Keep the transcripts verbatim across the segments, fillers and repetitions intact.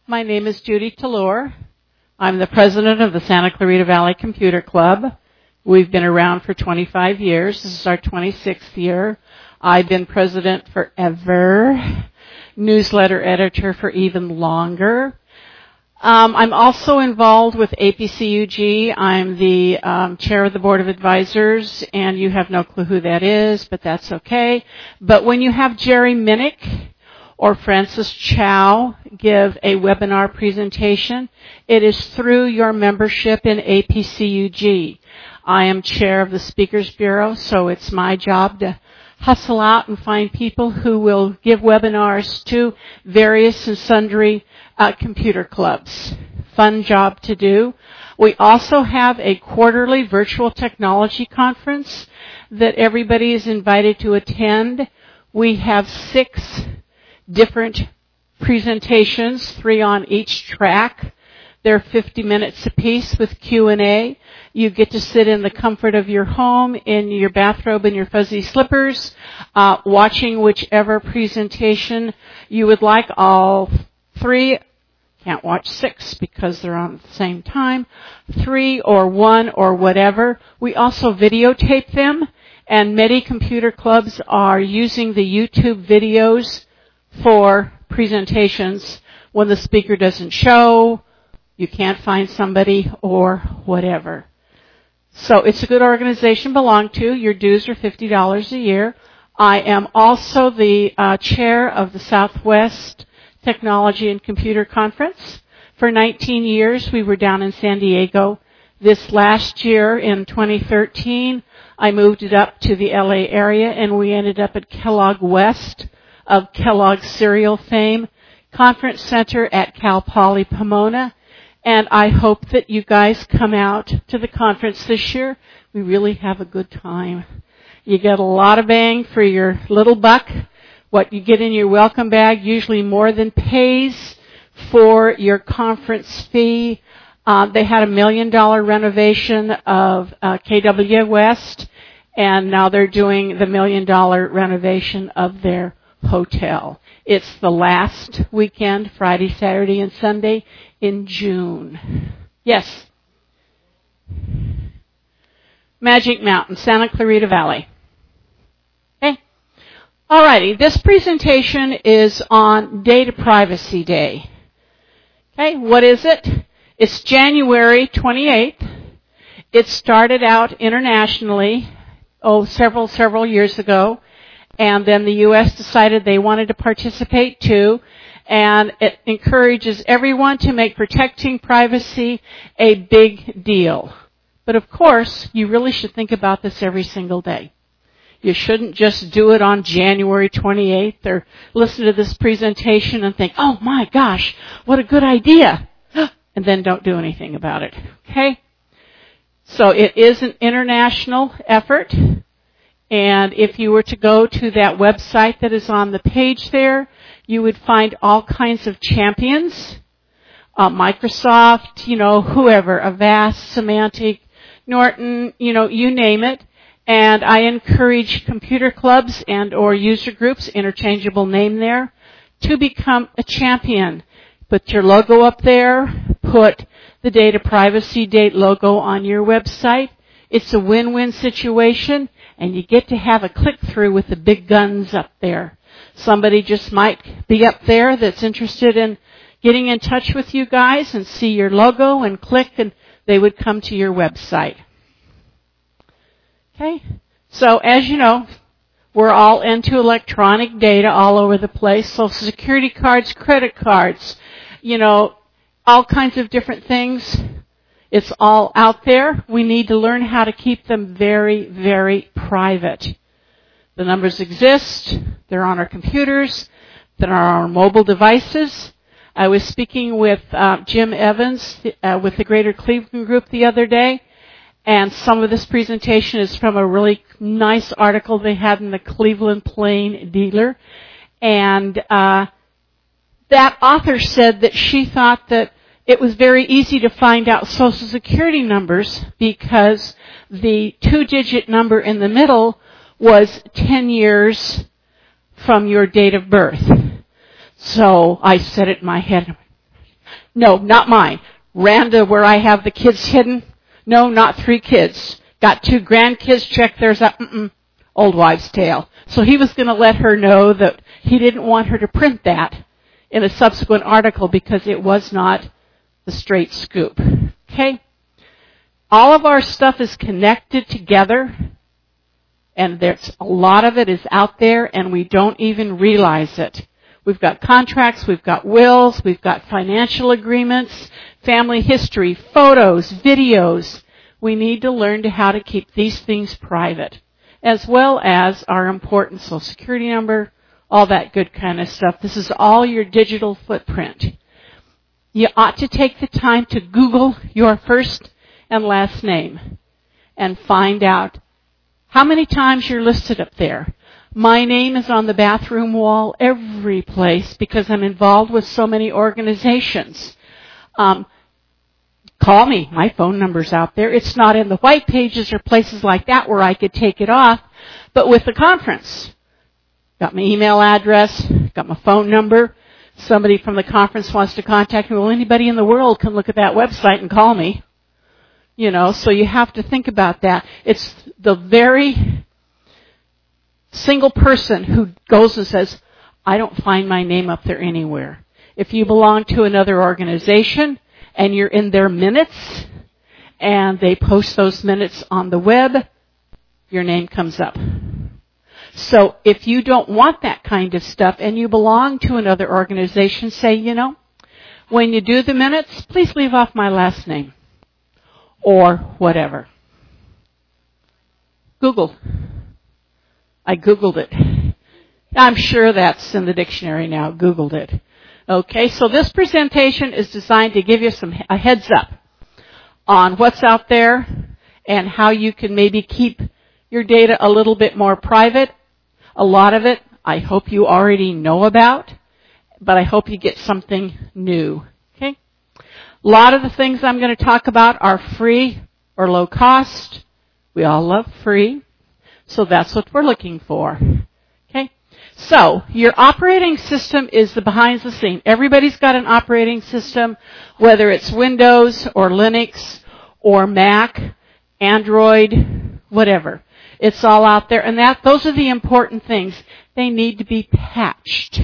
My name is Judy Tallur. I'm the president of the Santa Clarita Valley Computer Club. We've been around for twenty-five years. This is our twenty-sixth year. I've been president forever, newsletter editor for even longer. Um, I'm also involved with A P C U G. I'm the um, chair of the board of advisors, and you have no clue who that is, but that's okay. But when you have Jerry Minnick or Francis Chow give a webinar presentation, it is through your membership in A P C U G. I am chair of the Speakers Bureau, so it's my job to hustle out and find people who will give webinars to various and sundry uh, computer clubs. Fun job to do. We also have a quarterly virtual technology conference that everybody is invited to attend. We have six different presentations, three on each track. They're fifty minutes apiece with Q and A. You get to sit in the comfort of your home, in your bathrobe and your fuzzy slippers, uh, watching whichever presentation you would like. All three, can't watch six because they're on at the same time, three or one or whatever. We also videotape them, and many computer clubs are using the YouTube videos for presentations when the speaker doesn't show, you can't find somebody, or whatever. So it's a good organization to belong to. Your dues are fifty dollars a year. I am also the uh, chair of the Southwest Technology and Computer Conference. For nineteen years, we were down in San Diego. This last year, in twenty thirteen, I moved it up to the L A area, and we ended up at Kellogg West of Kellogg's cereal fame, Conference Center at Cal Poly Pomona. And I hope that you guys come out to the conference this year. We really have a good time. You get a lot of bang for your little buck. What you get in your welcome bag usually more than pays for your conference fee. Uh, they had a million dollar renovation of uh, K W West, and now they're doing the million dollar renovation of their hotel. It's the last weekend, Friday, Saturday, and Sunday in June. Yes. Magic Mountain, Santa Clarita Valley. Okay. Alrighty, this presentation is on Data Privacy Day. Okay, what is it? It's January twenty-eighth. It started out internationally, oh, several, several years ago. And then the U S decided they wanted to participate too. And it encourages everyone to make protecting privacy a big deal. But of course, you really should think about this every single day. You shouldn't just do it on January twenty-eighth or listen to this presentation and think, oh my gosh, what a good idea. And then don't do anything about it. Okay? So it is an international effort. And if you were to go to that website that is on the page there, you would find all kinds of champions. Uh, Microsoft, you know, whoever, Avast, Symantec, Norton, you know, you name it. And I encourage computer clubs and or user groups, interchangeable name there, to become a champion. Put your logo up there. Put the Data Privacy Date logo on your website. It's a win-win situation. And you get to have a click-through with the big guns up there. Somebody just might be up there that's interested in getting in touch with you guys and see your logo and click, and they would come to your website. Okay? So as you know, we're all into electronic data all over the place. Social security cards, credit cards, you know, all kinds of different things. It's all out there. We need to learn how to keep them very, very private. The numbers exist. They're on our computers. They're on our mobile devices. I was speaking with uh, Jim Evans uh, with the Greater Cleveland Group the other day, and some of this presentation is from a really nice article they had in the Cleveland Plain Dealer. And uh, that author said that she thought that it was very easy to find out Social Security numbers because the two-digit number in the middle was ten years from your date of birth. So I said it in my head, No, not mine. Randa, where I have the kids hidden. No, not three kids. Got two grandkids, check theirs out. Mm-mm. Old wives' tale. So he was going to let her know that he didn't want her to print that in a subsequent article because it was not the straight scoop. Okay? All of our stuff is connected together, and there's a lot of it is out there, and we don't even realize it. We've got contracts, we've got wills, we've got financial agreements, family history, photos, videos. We need to learn to how to keep these things private, as well as our important Social Security number, all that good kind of stuff. This is all your digital footprint. You ought to take the time to Google your first and last name and find out how many times you're listed up there. My name is on the bathroom wall every place because I'm involved with so many organizations. Um, call me. My phone number's out there. It's not in the white pages or places like that where I could take it off, but with the conference. Got my email address, got my phone number. Somebody from the conference wants to contact me. Well, anybody in the world can look at that website and call me. You know, so you have to think about that. It's the very single person who goes and says, I don't find my name up there anywhere. If you belong to another organization and you're in their minutes and they post those minutes on the web, your name comes up. So if you don't want that kind of stuff and you belong to another organization, say, you know, when you do the minutes, please leave off my last name or whatever. Google. I Googled it. I'm sure that's in the dictionary now. Googled it. Okay, so this presentation is designed to give you some a heads up on what's out there and how you can maybe keep your data a little bit more private. A lot of it I hope you already know about, but I hope you get something new. Okay? A lot of the things I'm going to talk about are free or low cost. We all love free. So that's what we're looking for. Okay? So, your operating system is the behind the scene. Everybody's got an operating system, whether it's Windows or Linux or Mac, Android, whatever. It's all out there. And that those are the important things. They need to be patched.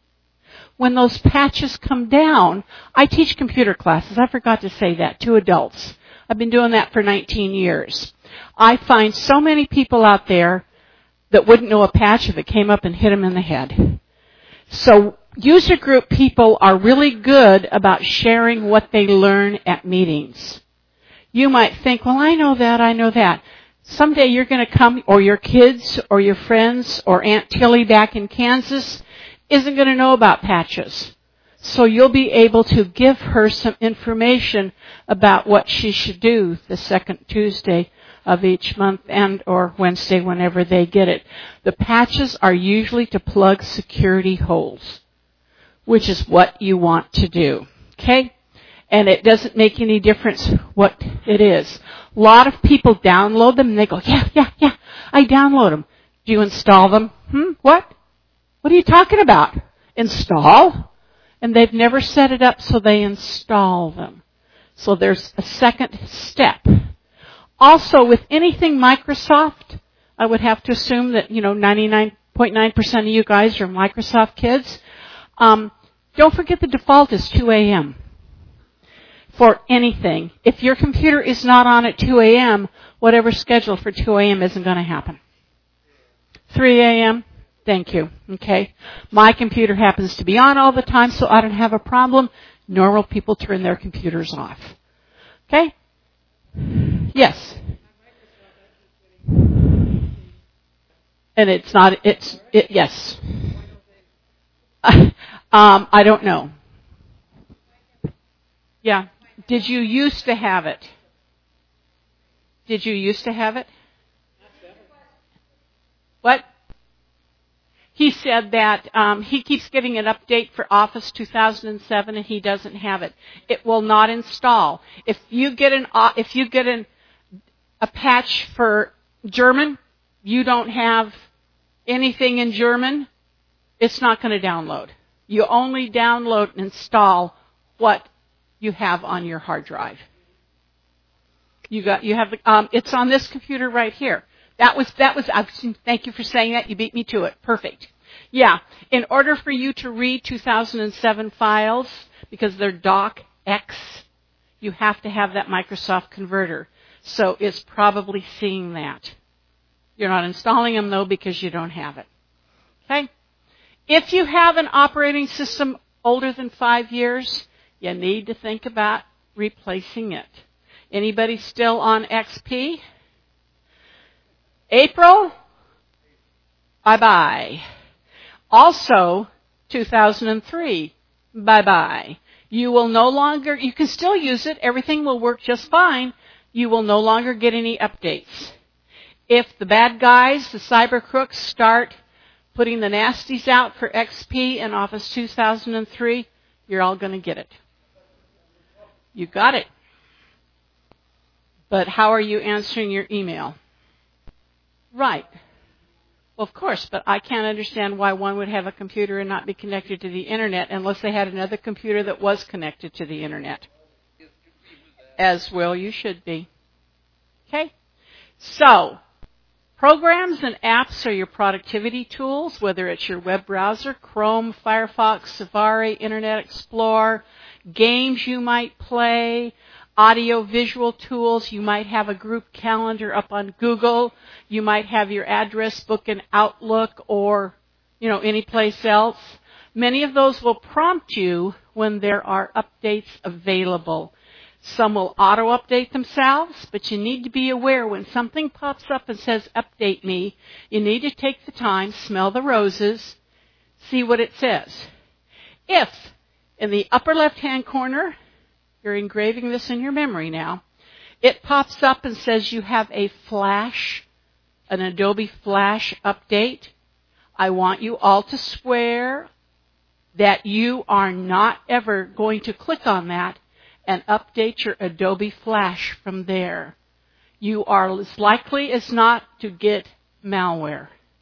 When those patches come down, I teach computer classes. I forgot to say that, to adults. I've been doing that for nineteen years. I find so many people out there that wouldn't know a patch if it came up and hit them in the head. So user group people are really good about sharing what they learn at meetings. You might think, well, I know that, I know that. Someday you're going to come, or your kids, or your friends, or Aunt Tilly back in Kansas isn't going to know about patches. So you'll be able to give her some information about what she should do the second Tuesday of each month and or Wednesday whenever they get it. The patches are usually to plug security holes, which is what you want to do. Okay? And it doesn't make any difference what it is. A lot of people download them and they go, yeah, yeah, yeah, I download them. Do you install them? Hmm? What? What are you talking about? Install? And they've never set it up, so they install them. So there's a second step. Also, with anything Microsoft, I would have to assume that, you know, ninety-nine point nine percent of you guys are Microsoft kids. Um, don't forget the default is two a.m. for anything. If your computer is not on at two a.m., whatever's scheduled for two a.m. isn't going to happen. three a.m., thank you. Okay? My computer happens to be on all the time, so I don't have a problem. Normal people turn their computers off. Okay? Yes. And it's not, it's, it, yes. um, I don't know. Yeah. Did you used to have it? Did you used to have it? What? He said that um, he keeps getting an update for Office two thousand seven and he doesn't have it. It will not install. If you get an uh, if you get an a patch for German, you don't have anything in German, it's not going to download. You only download and install what you have on your hard drive. You got, you have, the, um, it's on this computer right here. That was, that was, uh, thank you for saying that. You beat me to it. Perfect. Yeah. In order for you to read two thousand seven files, because they're docx, you have to have that Microsoft Converter. So it's probably seeing that. You're not installing them though because you don't have it. Okay? If you have an operating system older than five years, you need to think about replacing it. Anybody still on X P? April? Bye-bye. Also, two thousand three, bye-bye. You will no longer, you can still use it. Everything will work just fine. You will no longer get any updates. If the bad guys, the cyber crooks, start putting the nasties out for X P and Office two thousand three, you're all going to get it. You got it. But how are you answering your email? Right. Well, of course, but I can't understand why one would have a computer and not be connected to the Internet unless they had another computer that was connected to the Internet. As well you should be. Okay? So, programs and apps are your productivity tools, whether it's your web browser, Chrome, Firefox, Safari, Internet Explorer, games you might play, audio-visual tools. You might have a group calendar up on Google. You might have your address book in Outlook or, you know, any place else. Many of those will prompt you when there are updates available. Some will auto-update themselves, but you need to be aware when something pops up and says, update me, you need to take the time, smell the roses, see what it says. If in the upper left-hand corner, you're engraving this in your memory now, it pops up and says you have a Flash, an Adobe Flash update, I want you all to swear that you are not ever going to click on that and update your Adobe Flash from there. You are as likely as not to get malware.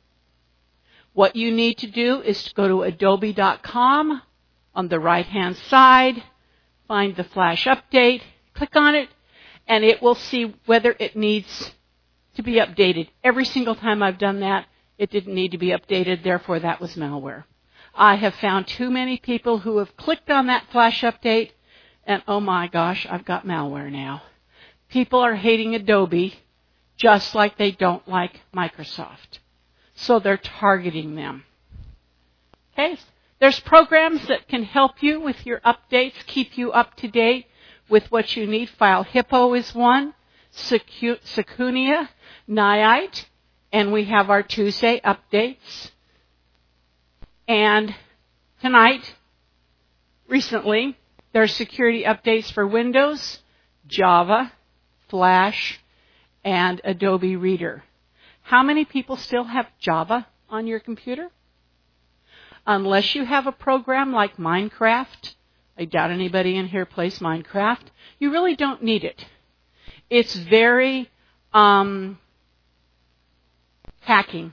What you need to do is to go to adobe dot com on the right-hand side, find the Flash update, click on it, and it will see whether it needs to be updated. Every single time I've done that, it didn't need to be updated, therefore that was malware. I have found too many people who have clicked on that Flash update, and oh my gosh, I've got malware now. People are hating Adobe just like they don't like Microsoft. So they're targeting them. Okay? There's programs that can help you with your updates, keep you up to date with what you need. File Hippo is one, Secunia, Nayite, and we have our Tuesday updates. And tonight, recently, there are security updates for Windows, Java, Flash, and Adobe Reader. How many people still have Java on your computer? Unless you have a program like Minecraft, I doubt anybody in here plays Minecraft, you really don't need it. It's very um, hacking.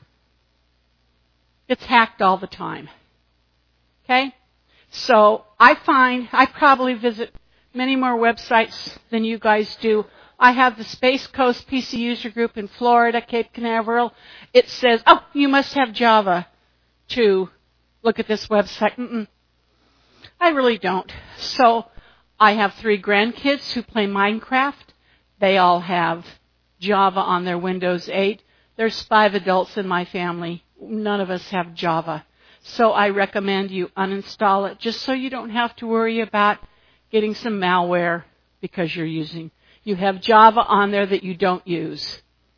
It's hacked all the time. Okay? So I find I probably visit many more websites than you guys do. I have the Space Coast P C User Group in Florida, Cape Canaveral. It says, oh, you must have Java to look at this website. Mm-mm. I really don't. So I have three grandkids who play Minecraft. They all have Java on their Windows eight. There's five adults in my family. None of us have Java. So I recommend you uninstall it just so you don't have to worry about getting some malware because you're using, you have Java on there that you don't use.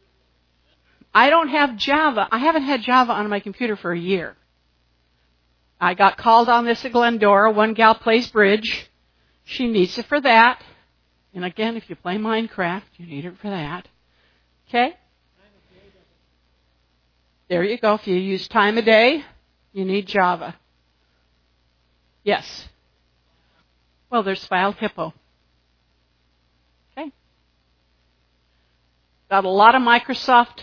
I don't have Java. I haven't had Java on my computer for a year. I got called on this at Glendora. One gal plays bridge. She needs it for that. And again, if you play Minecraft, you need it for that. Okay? There you go. If you use time a day, you need Java. Yes. Well, there's File Hippo. Okay? Got a lot of Microsoft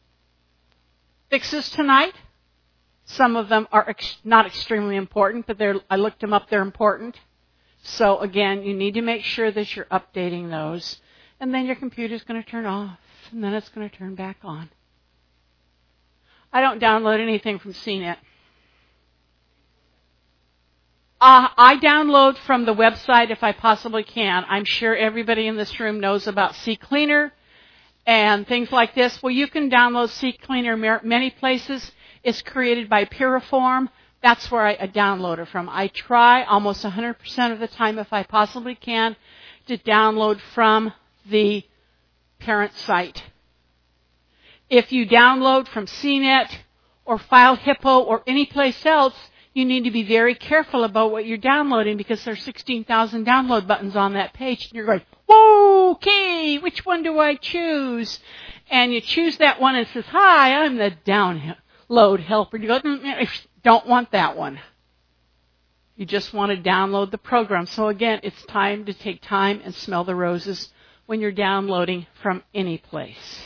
fixes tonight. Some of them are ex- not extremely important, but they're, I looked them up, they're important. So again, you need to make sure that you're updating those. And then your computer's going to turn off, and then it's going to turn back on. I don't download anything from C net. Uh, I download from the website if I possibly can. I'm sure everybody in this room knows about CCleaner and things like this. Well, you can download CCleaner many places. It's created by Piriform. That's where I, I download it from. I try almost one hundred percent of the time, if I possibly can, to download from the parent site. If you download from C net or FileHippo or any place else, you need to be very careful about what you're downloading, because there's sixteen thousand download buttons on that page, and you're going, whoa, okay, which one do I choose? And you choose that one and it says, hi, I'm the download helper. You go, mm, don't want that one. You just want to download the program. So again, it's time to take time and smell the roses when you're downloading from any place.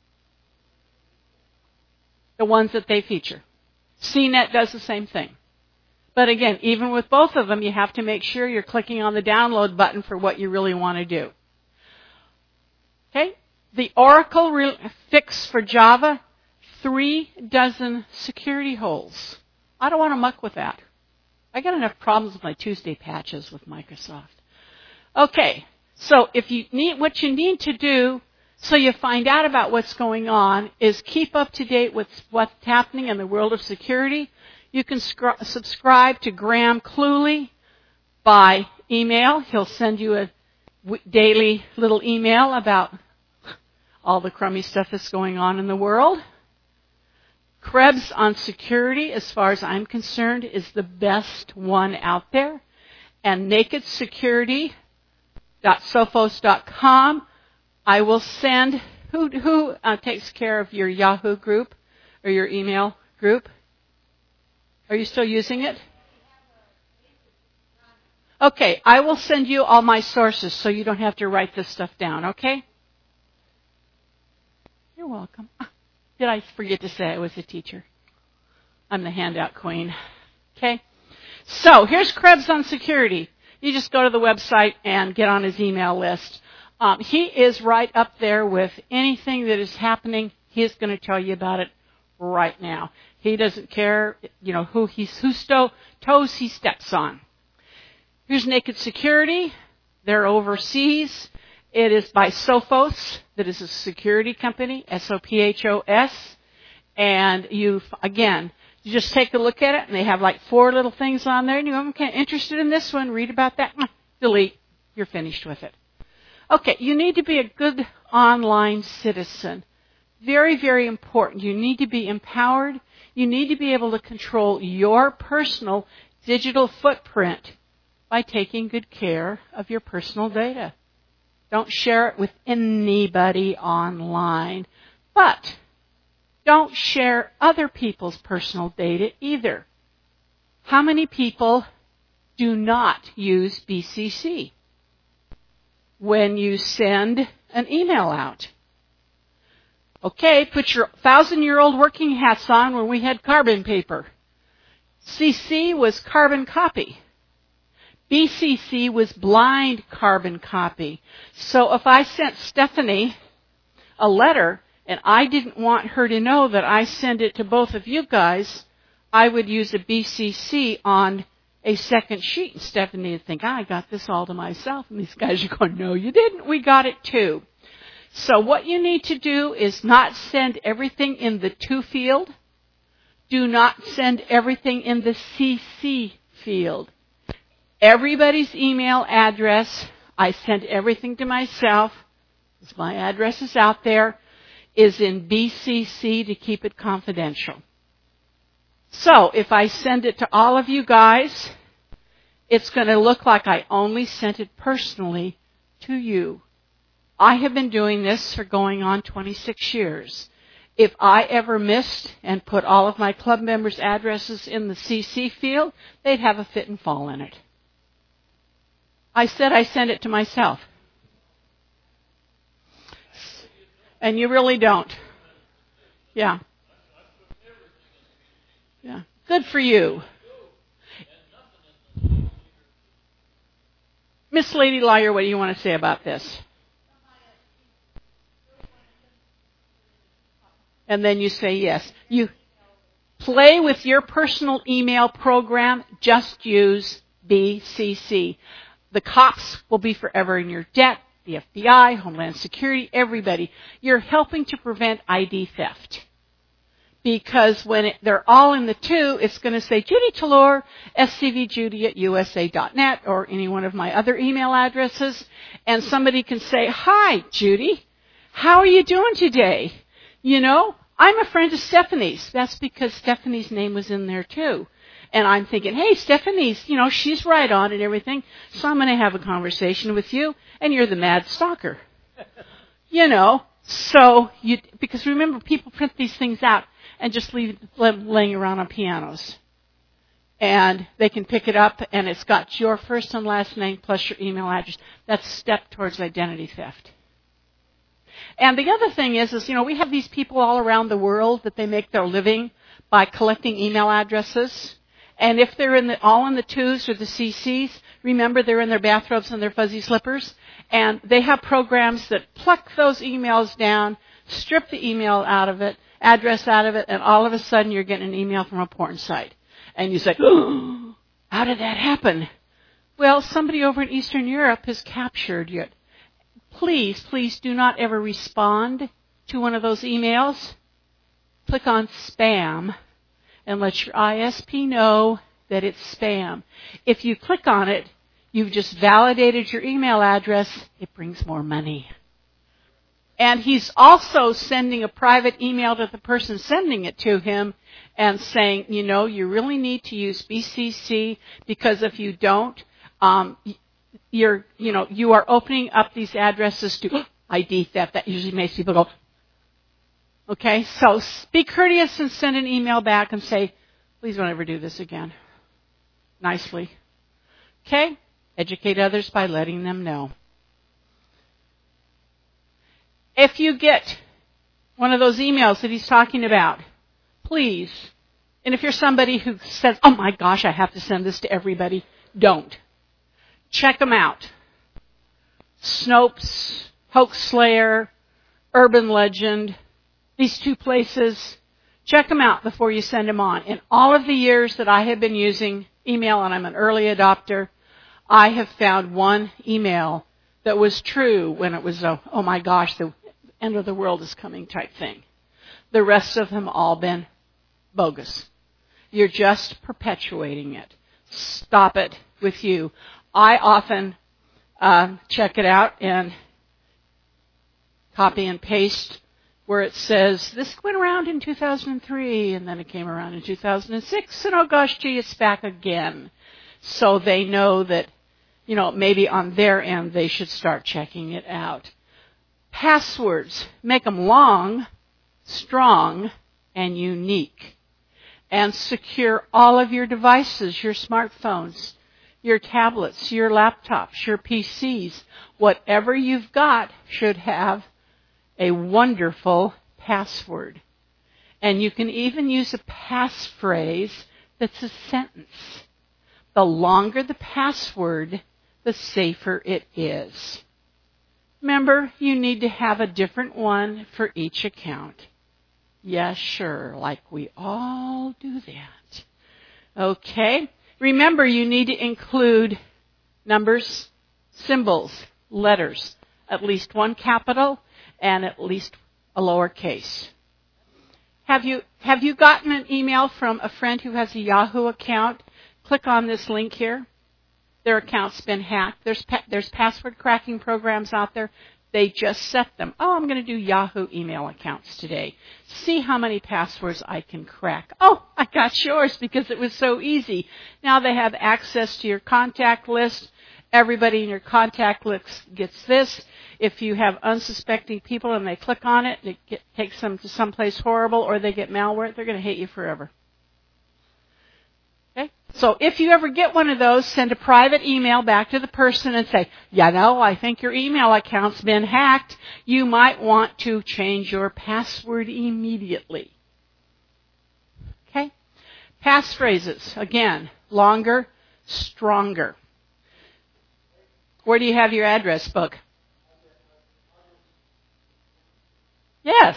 The ones that they feature. C net does the same thing. But again, even with both of them, you have to make sure you're clicking on the download button for what you really want to do. Okay? The Oracle re- fix for Java, three dozen security holes. I don't want to muck with that. I got enough problems with my Tuesday patches with Microsoft. Okay, so if you need, what you need to do so you find out about what's going on is keep up to date with what's happening in the world of security. You can scr- subscribe to Graham Cluley by email. He'll send you a w- daily little email about all the crummy stuff that's going on in the world. Krebs on security, as far as I'm concerned, is the best one out there. And naked security dot sophos dot com. I will send, who, who uh, takes care of your Yahoo group or your email group? Are you still using it? Okay, I will send you all my sources so you don't have to write this stuff down, okay? You're welcome. Did I forget to say I was a teacher? I'm the handout queen. Okay? So, here's Krebs on security. You just go to the website and get on his email list. Um, he is right up there with anything that is happening. He's going to tell you about it right now. He doesn't care, you know, who he's, whose sto- toes he steps on. Here's Naked Security. They're overseas. It is by Sophos, that is a security company, S O P H O S. And you, again, you just take a look at it, and they have like four little things on there. And you go, okay, interested in this one, read about that, delete. You're finished with it. Okay, you need to be a good online citizen. Very, very important. You need to be empowered. You need to be able to control your personal digital footprint by taking good care of your personal data. Don't share it with anybody online. But don't share other people's personal data either. How many people do not use B C C when you send an email out? Okay, put your thousand-year-old working hats on when we had carbon paper. C C was carbon copy. B C C was blind carbon copy. So if I sent Stephanie a letter and I didn't want her to know that I sent it to both of you guys, I would use a B C C on a second sheet. And Stephanie would think, ah, I got this all to myself. And these guys are going, no, you didn't. We got it too. So what you need to do is not send everything in the to field. Do not send everything in the C C field. Everybody's email address, I send everything to myself, because my address is out there, is in B C C to keep it confidential. So if I send it to all of you guys, it's going to look like I only sent it personally to you. I have been doing this for going on twenty-six years. If I ever missed and put all of my club members' addresses in the C C field, they'd have a fit and fall in it. I said I sent it to myself. And you really don't. Yeah. Yeah. Good for you. Miss Lady Lawyer, what do you want to say about this? And then you say yes. You play with your personal email program. Just use B C C. The cops will be forever in your debt. The F B I, Homeland Security, everybody. You're helping to prevent I D theft. Because when it, they're all in the two, it's going to say Judy Talor, S C V Judy at U S A dot net, or any one of my other email addresses. And somebody can say, hi, Judy. How are you doing today? You know, I'm a friend of Stephanie's. That's because Stephanie's name was in there too. And I'm thinking, hey, Stephanie's, you know, she's right on and everything. So I'm going to have a conversation with you, and you're the mad stalker. You know, so you, because remember, people print these things out and just leave them laying around on pianos. And they can pick it up, and it's got your first and last name plus your email address. That's a step towards identity theft. And the other thing is, is, you know, we have these people all around the world that they make their living by collecting email addresses. And if they're in the, all in the twos or the C Cs, remember they're in their bathrobes and their fuzzy slippers. And they have programs that pluck those emails down, strip the email out of it, address out of it, and all of a sudden you're getting an email from a porn site. And you say, oh, how did that happen? Well, somebody over in Eastern Europe has captured you. Please, please do not ever respond to one of those emails. Click on spam and let your I S P know that it's spam. If you click on it, you've just validated your email address. It brings more money. And he's also sending a private email to the person sending it to him and saying, you know, you really need to use B C C because if you don't, um, you're, you know, you are opening up these addresses to I D theft. That usually makes people go, okay, so be courteous and send an email back and say, please don't ever do this again. Nicely. Okay? Educate others by letting them know. If you get one of those emails that he's talking about, please, and if you're somebody who says, oh my gosh, I have to send this to everybody, don't. Check them out. Snopes, Hoax Slayer, Urban Legend, these two places, check them out before you send them on. In all of the years that I have been using email, and I'm an early adopter, I have found one email that was true when it was a, oh my gosh, the end of the world is coming type thing. The rest of them all been bogus. You're just perpetuating it. Stop it with you. I often uh, check it out and copy and paste where it says, this went around in two thousand three, and then it came around in two thousand six, and oh gosh, gee, it's back again. So they know that, you know, maybe on their end they should start checking it out. Passwords, make them long, strong, and unique. And secure all of your devices, your smartphones, your tablets, your laptops, your P Cs. Whatever you've got should have a wonderful password. And you can even use a passphrase that's a sentence. The longer the password, the safer it is. Remember, you need to have a different one for each account. Yes, sure, like we all do that. Okay? Remember, you need to include numbers, symbols, letters, at least one capital, and at least a lowercase. Have you have you gotten an email from a friend who has a Yahoo account? Click on this link here. Their account's been hacked. There's pa- there's password cracking programs out there. They just set them. Oh, I'm going to do Yahoo email accounts today. See how many passwords I can crack. Oh, I got yours because it was so easy. Now they have access to your contact list. Everybody in your contact list gets this. If you have unsuspecting people and they click on it, it get, takes them to someplace horrible, or they get malware, they're going to hate you forever. Okay? So if you ever get one of those, send a private email back to the person and say, you know, I think your email account's been hacked. You might want to change your password immediately. Okay? Passphrases, again, longer, stronger. Where do you have your address book? Yes.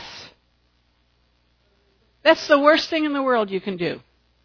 That's the worst thing in the world you can do.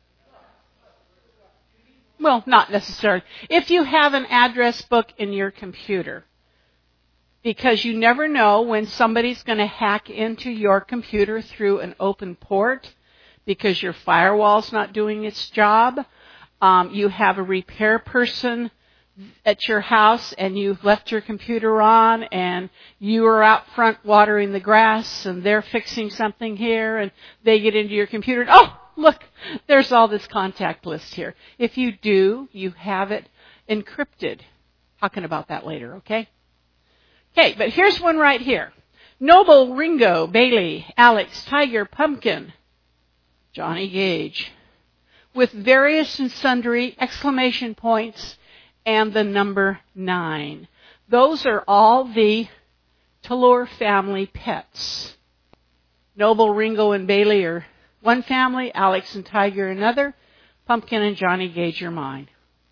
Well, not necessarily. If you have an address book in your computer, because you never know when somebody's going to hack into your computer through an open port, because your firewall's not doing its job. Um, you have a repair person at your house and you've left your computer on and you are out front watering the grass and they're fixing something here and they get into your computer and, oh, look, there's all this contact list here. If you do, you have it encrypted. Talking about that later, okay? Okay, but here's one right here. Noble, Ringo, Bailey, Alex, Tiger, Pumpkin, Johnny Gage, with various and sundry exclamation points and the number nine. Those are all the Talor family pets. Noble, Ringo, and Bailey are one family, Alex and Tiger another, Pumpkin and Johnny Gage are mine.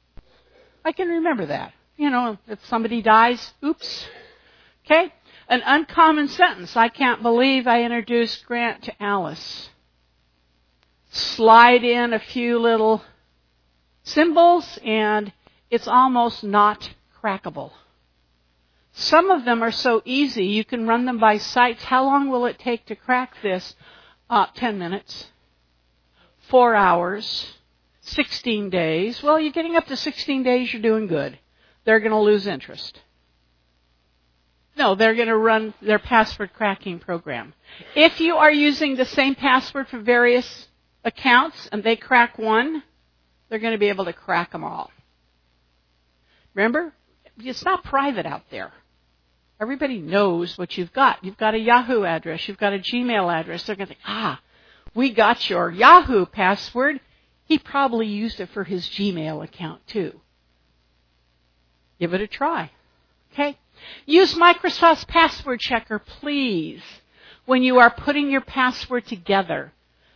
I can remember that. You know, if somebody dies, oops. Okay? An uncommon sentence. I can't believe I introduced Grant to Alice. Slide in a few little symbols and it's almost not crackable. Some of them are so easy, you can run them by sites. How long will it take to crack this? Uh, ten minutes. Four hours. sixteen days. Well, you're getting up to sixteen days, you're doing good. They're going to lose interest. No, they're going to run their password cracking program. If you are using the same password for various accounts and they crack one, they're going to be able to crack them all. Remember, it's not private out there. Everybody knows what you've got. You've got a Yahoo address. You've got a Gmail address. They're going to think, ah, we got your Yahoo password. He probably used it for his Gmail account too. Give it a try. Okay? Use Microsoft's password checker, please, when you are putting your password together.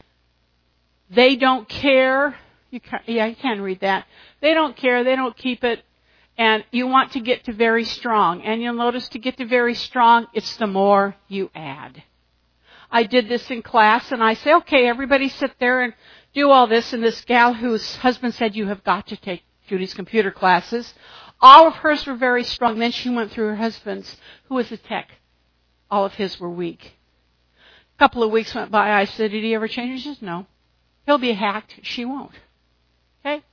They don't care. You can, yeah, you can read that. They don't care. They don't keep it. And you want to get to very strong. And you'll notice to get to very strong, it's the more you add. I did this in class, and I say, okay, everybody sit there and do all this. And this gal whose husband said, you have got to take Judy's computer classes. All of hers were very strong. Then she went through her husband's, who was a tech. All of his were weak. A couple of weeks went by. I said, did he ever change? He says, no. He'll be hacked. She won't. Okay?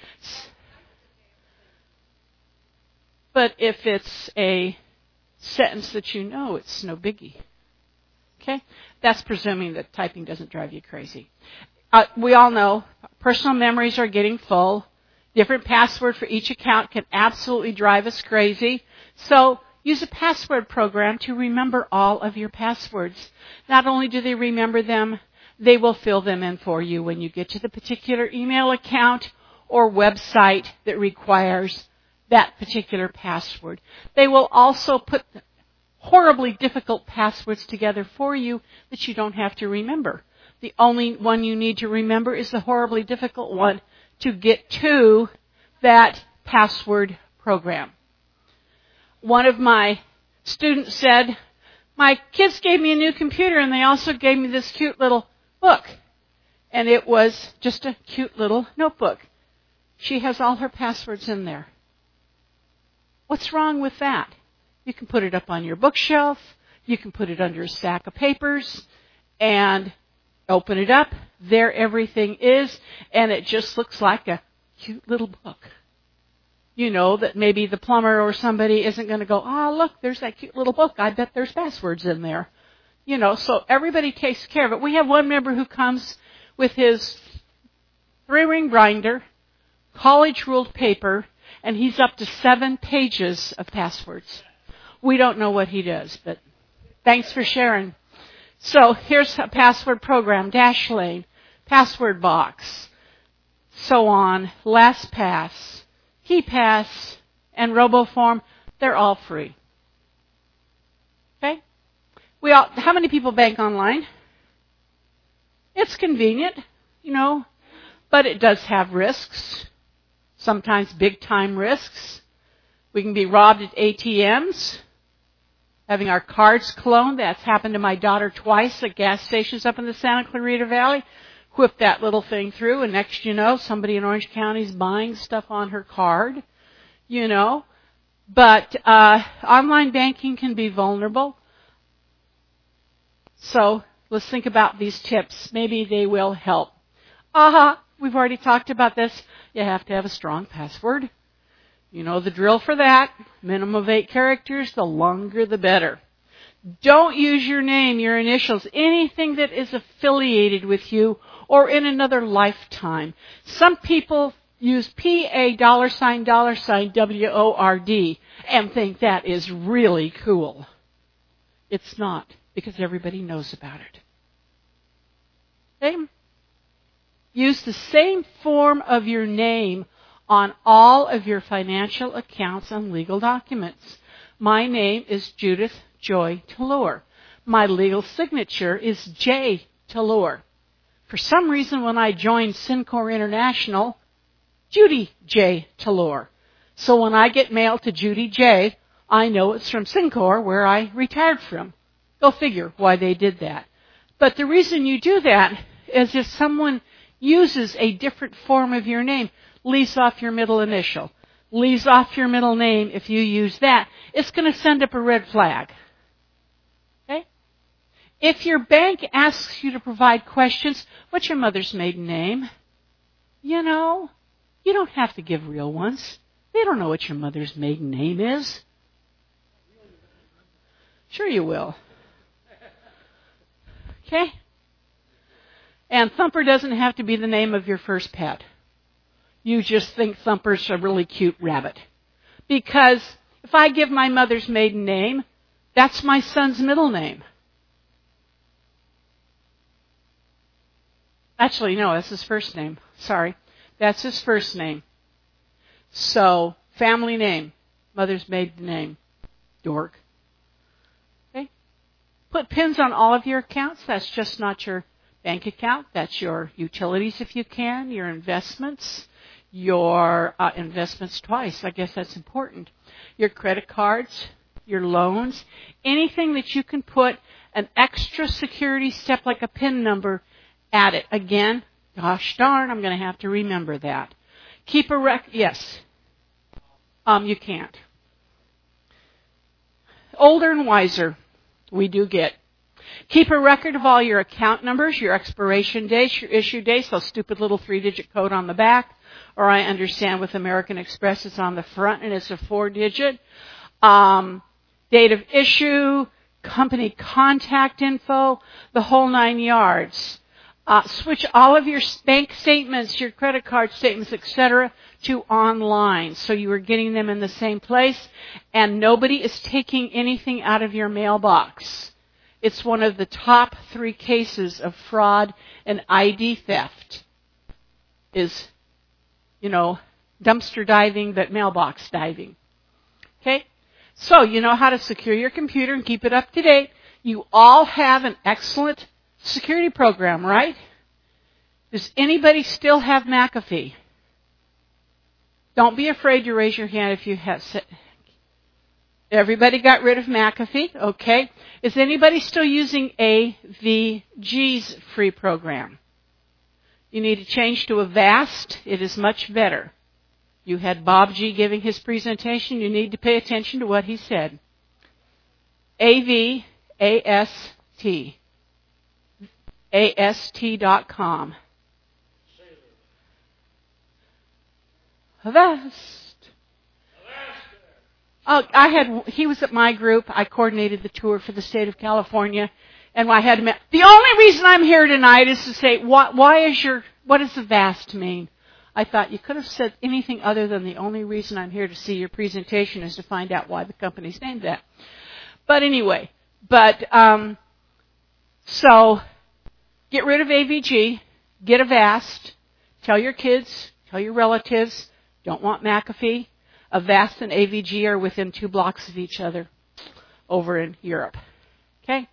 But if it's a sentence that you know, it's no biggie. Okay? That's presuming that typing doesn't drive you crazy. Uh, we all know personal memories are getting full. Different password for each account can absolutely drive us crazy. So use a password program to remember all of your passwords. Not only do they remember them, they will fill them in for you when you get to the particular email account or website that requires that particular password. They will also put horribly difficult passwords together for you that you don't have to remember. The only one you need to remember is the horribly difficult one to get to that password program. One of my students said, my kids gave me a new computer and they also gave me this cute little book. And it was just a cute little notebook. She has all her passwords in there. What's wrong with that? You can put it up on your bookshelf. You can put it under a stack of papers and open it up. There everything is. And it just looks like a cute little book. You know that maybe the plumber or somebody isn't going to go, ah, oh, look, there's that cute little book. I bet there's passwords in there. You know, so everybody takes care of it. We have one member who comes with his three-ring binder, college-ruled paper, and he's up to seven pages of passwords. We don't know what he does, but thanks for sharing. So here's a password program, Dashlane, Password Box, so on, LastPass, KeePass, and RoboForm. They're all free. Okay? We all, how many people bank online? It's convenient, you know, but it does have risks. Sometimes big time risks. We can be robbed at A T Ms, having our cards cloned. That's happened to my daughter twice at gas stations up in the Santa Clarita Valley. Whip that little thing through, and next you know, somebody in Orange County is buying stuff on her card, you know. But uh, online banking can be vulnerable. So let's think about these tips. Maybe they will help. Aha, uh-huh, we've already talked about this. You have to have a strong password. You know the drill for that. Minimum of eight characters, the longer the better. Don't use your name, your initials, anything that is affiliated with you or in another lifetime. Some people use P A dollar sign dollar sign W O R D and think that is really cool. It's not, because everybody knows about it. Okay? Use the same form of your name on all of your financial accounts and legal documents. My name is Judith Joy Tallure. My legal signature is J. Tallure. For some reason, when I joined Syncor International, Judy J. Tallure. So when I get mail to Judy J., I know it's from Syncor, where I retired from. Go figure why they did that. But the reason you do that is if someone uses a different form of your name, leaves off your middle initial, leaves off your middle name, if you use that, it's going to send up a red flag. Okay? If your bank asks you to provide questions, what's your mother's maiden name? You know, you don't have to give real ones. They don't know what your mother's maiden name is. Sure you will. Okay? And Thumper doesn't have to be the name of your first pet. You just think Thumper's a really cute rabbit. Because if I give my mother's maiden name, that's my son's middle name. Actually, no, that's his first name. Sorry. That's his first name. So, family name, mother's maiden name, dork. Okay? Put pins on all of your accounts. That's just not your bank account. That's your utilities if you can, your investments, your uh, investments twice. I guess that's important. Your credit cards, your loans, anything that you can put an extra security step like a PIN number at it. Again, gosh darn, I'm going to have to remember that. Keep a rec, yes. Um, you can't. Older and wiser, we do get. Keep a record of all your account numbers, your expiration dates, your issue dates, those stupid little three-digit code on the back. Or I understand with American Express it's on the front and it's a four-digit. Um, date of issue, company contact info, the whole nine yards. Uh, switch all of your bank statements, your credit card statements, et cetera, to online. So you are getting them in the same place, and nobody is taking anything out of your mailbox. It's one of the top three cases of fraud and I D theft is, you know, dumpster diving, but mailbox diving. Okay? So you know how to secure your computer and keep it up to date. You all have an excellent security program, right? Does anybody still have McAfee? Don't be afraid to raise your hand if you have. Everybody got rid of McAfee, okay? Is anybody still using A V G's free program? You need to change to Avast. It is much better. You had Bob G giving his presentation. You need to pay attention to what he said. A V A S T. A S T dot com. Avast. Oh, I had, he was at my group. I coordinated the tour for the state of California. And I had him, the only reason I'm here tonight is to say, why, why is your, what does Avast mean? I thought you could have said anything other than the only reason I'm here to see your presentation is to find out why the company's named that. But anyway, but, um, so, get rid of A V G, get Avast, tell your kids, tell your relatives, don't want McAfee. Avast and A V G are within two blocks of each other over in Europe. Okay?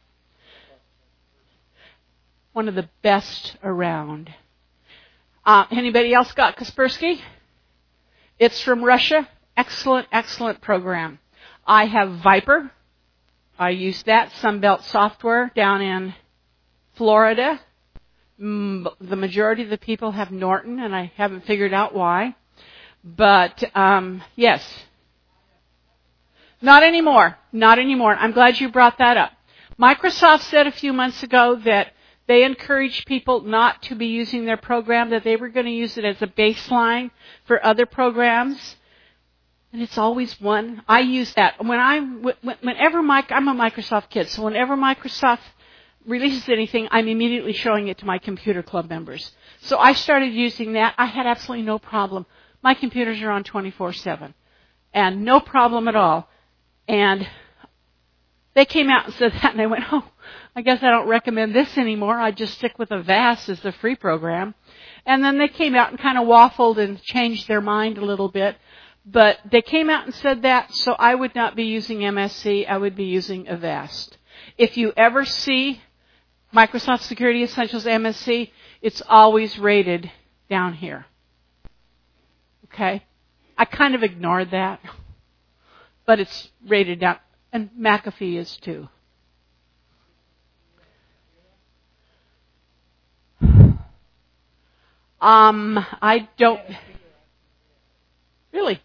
One of the best around. Uh, anybody else got Kaspersky? It's from Russia, excellent, excellent program. I have Viper. I use that, Sunbelt Software down in Florida. The majority of the people have Norton, and I haven't figured out why. But, um, yes. Not anymore. Not anymore. I'm glad you brought that up. Microsoft said a few months ago that they encouraged people not to be using their program, that they were going to use it as a baseline for other programs. And it's always one. I use that. When I, whenever my, I'm a Microsoft kid, so whenever Microsoft releases anything, I'm immediately showing it to my computer club members. So I started using that. I had absolutely no problem. My computers are on twenty-four seven. And no problem at all. And they came out and said that, and I went, oh, I guess I don't recommend this anymore. I just stick with Avast as the free program. And then they came out and kind of waffled and changed their mind a little bit. But they came out and said that, so I would not be using M S C. I would be using Avast. If you ever see Microsoft Security Essentials M S C, it's always rated down here. Okay? I kind of ignored that, but it's rated down. And McAfee is too. Um, I don't... Really?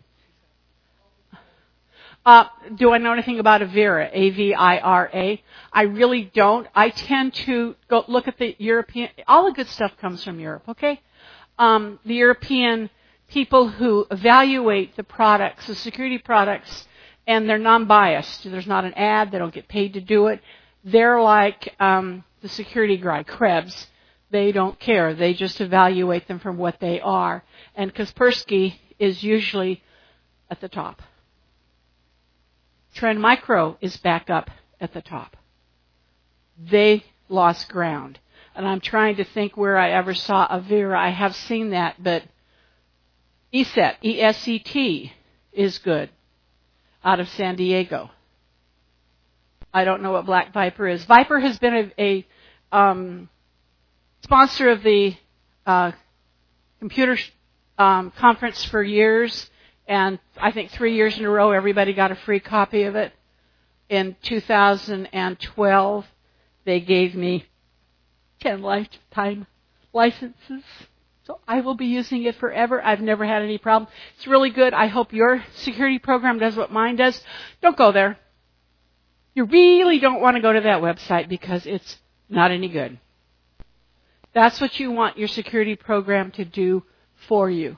Uh, do I know anything about Avira? A V I R A? I really don't. I tend to go look at the European... All the good stuff comes from Europe, okay? Um, the European people who evaluate the products, the security products, and they're non-biased. There's not an ad. They don't get paid to do it. They're like um, the security guy, Krebs. They don't care. They just evaluate them from what they are. And Kaspersky is usually at the top. Trend Micro is back up at the top. They lost ground. And I'm trying to think where I ever saw Avira. I have seen that, but ESET, E S E T, is good out of San Diego. I don't know what Black Viper is. Viper has been a, a um, sponsor of the uh, computer um, conference for years. And I think three years in a row, everybody got a free copy of it. In two thousand twelve, they gave me ten lifetime licenses. So I will be using it forever. I've never had any problem. It's really good. I hope your security program does what mine does. Don't go there. You really don't want to go to that website because it's not any good. That's what you want your security program to do for you.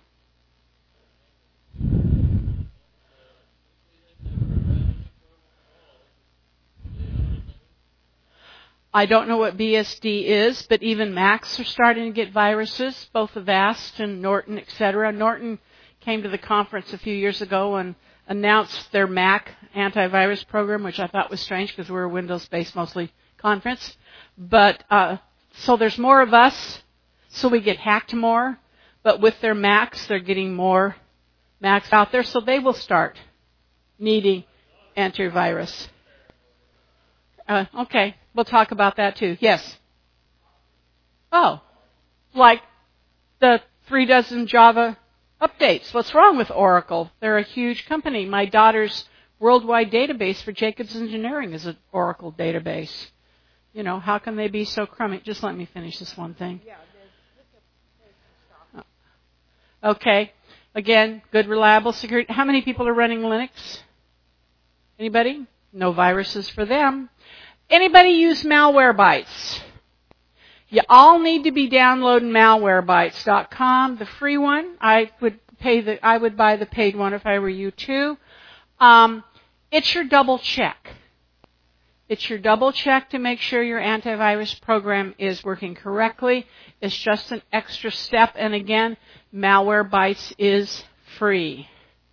I don't know what B S D is, but even Macs are starting to get viruses, both Avast and Norton, et cetera. Norton came to the conference a few years ago and announced their Mac antivirus program, which I thought was strange because we're a Windows-based mostly conference. But uh, so there's more of us, so we get hacked more. But with their Macs, they're getting more Macs out there, so they will start needing antivirus. Uh, okay, we'll talk about that too. Yes. Oh, like the three dozen Java updates. What's wrong with Oracle? They're a huge company. My daughter's worldwide database for Jacobs Engineering is an Oracle database. You know, how can they be so crummy? Just let me finish this one thing. Okay. Again, good, reliable security. How many people are running Linux? Anybody? No viruses for them. Anybody use Malwarebytes? You all need to be downloading Malwarebytes dot com, the free one. I would pay the, I would buy the paid one if I were you too. Um, it's your double check. It's your double check to make sure your antivirus program is working correctly. It's just an extra step. And again, Malwarebytes is free.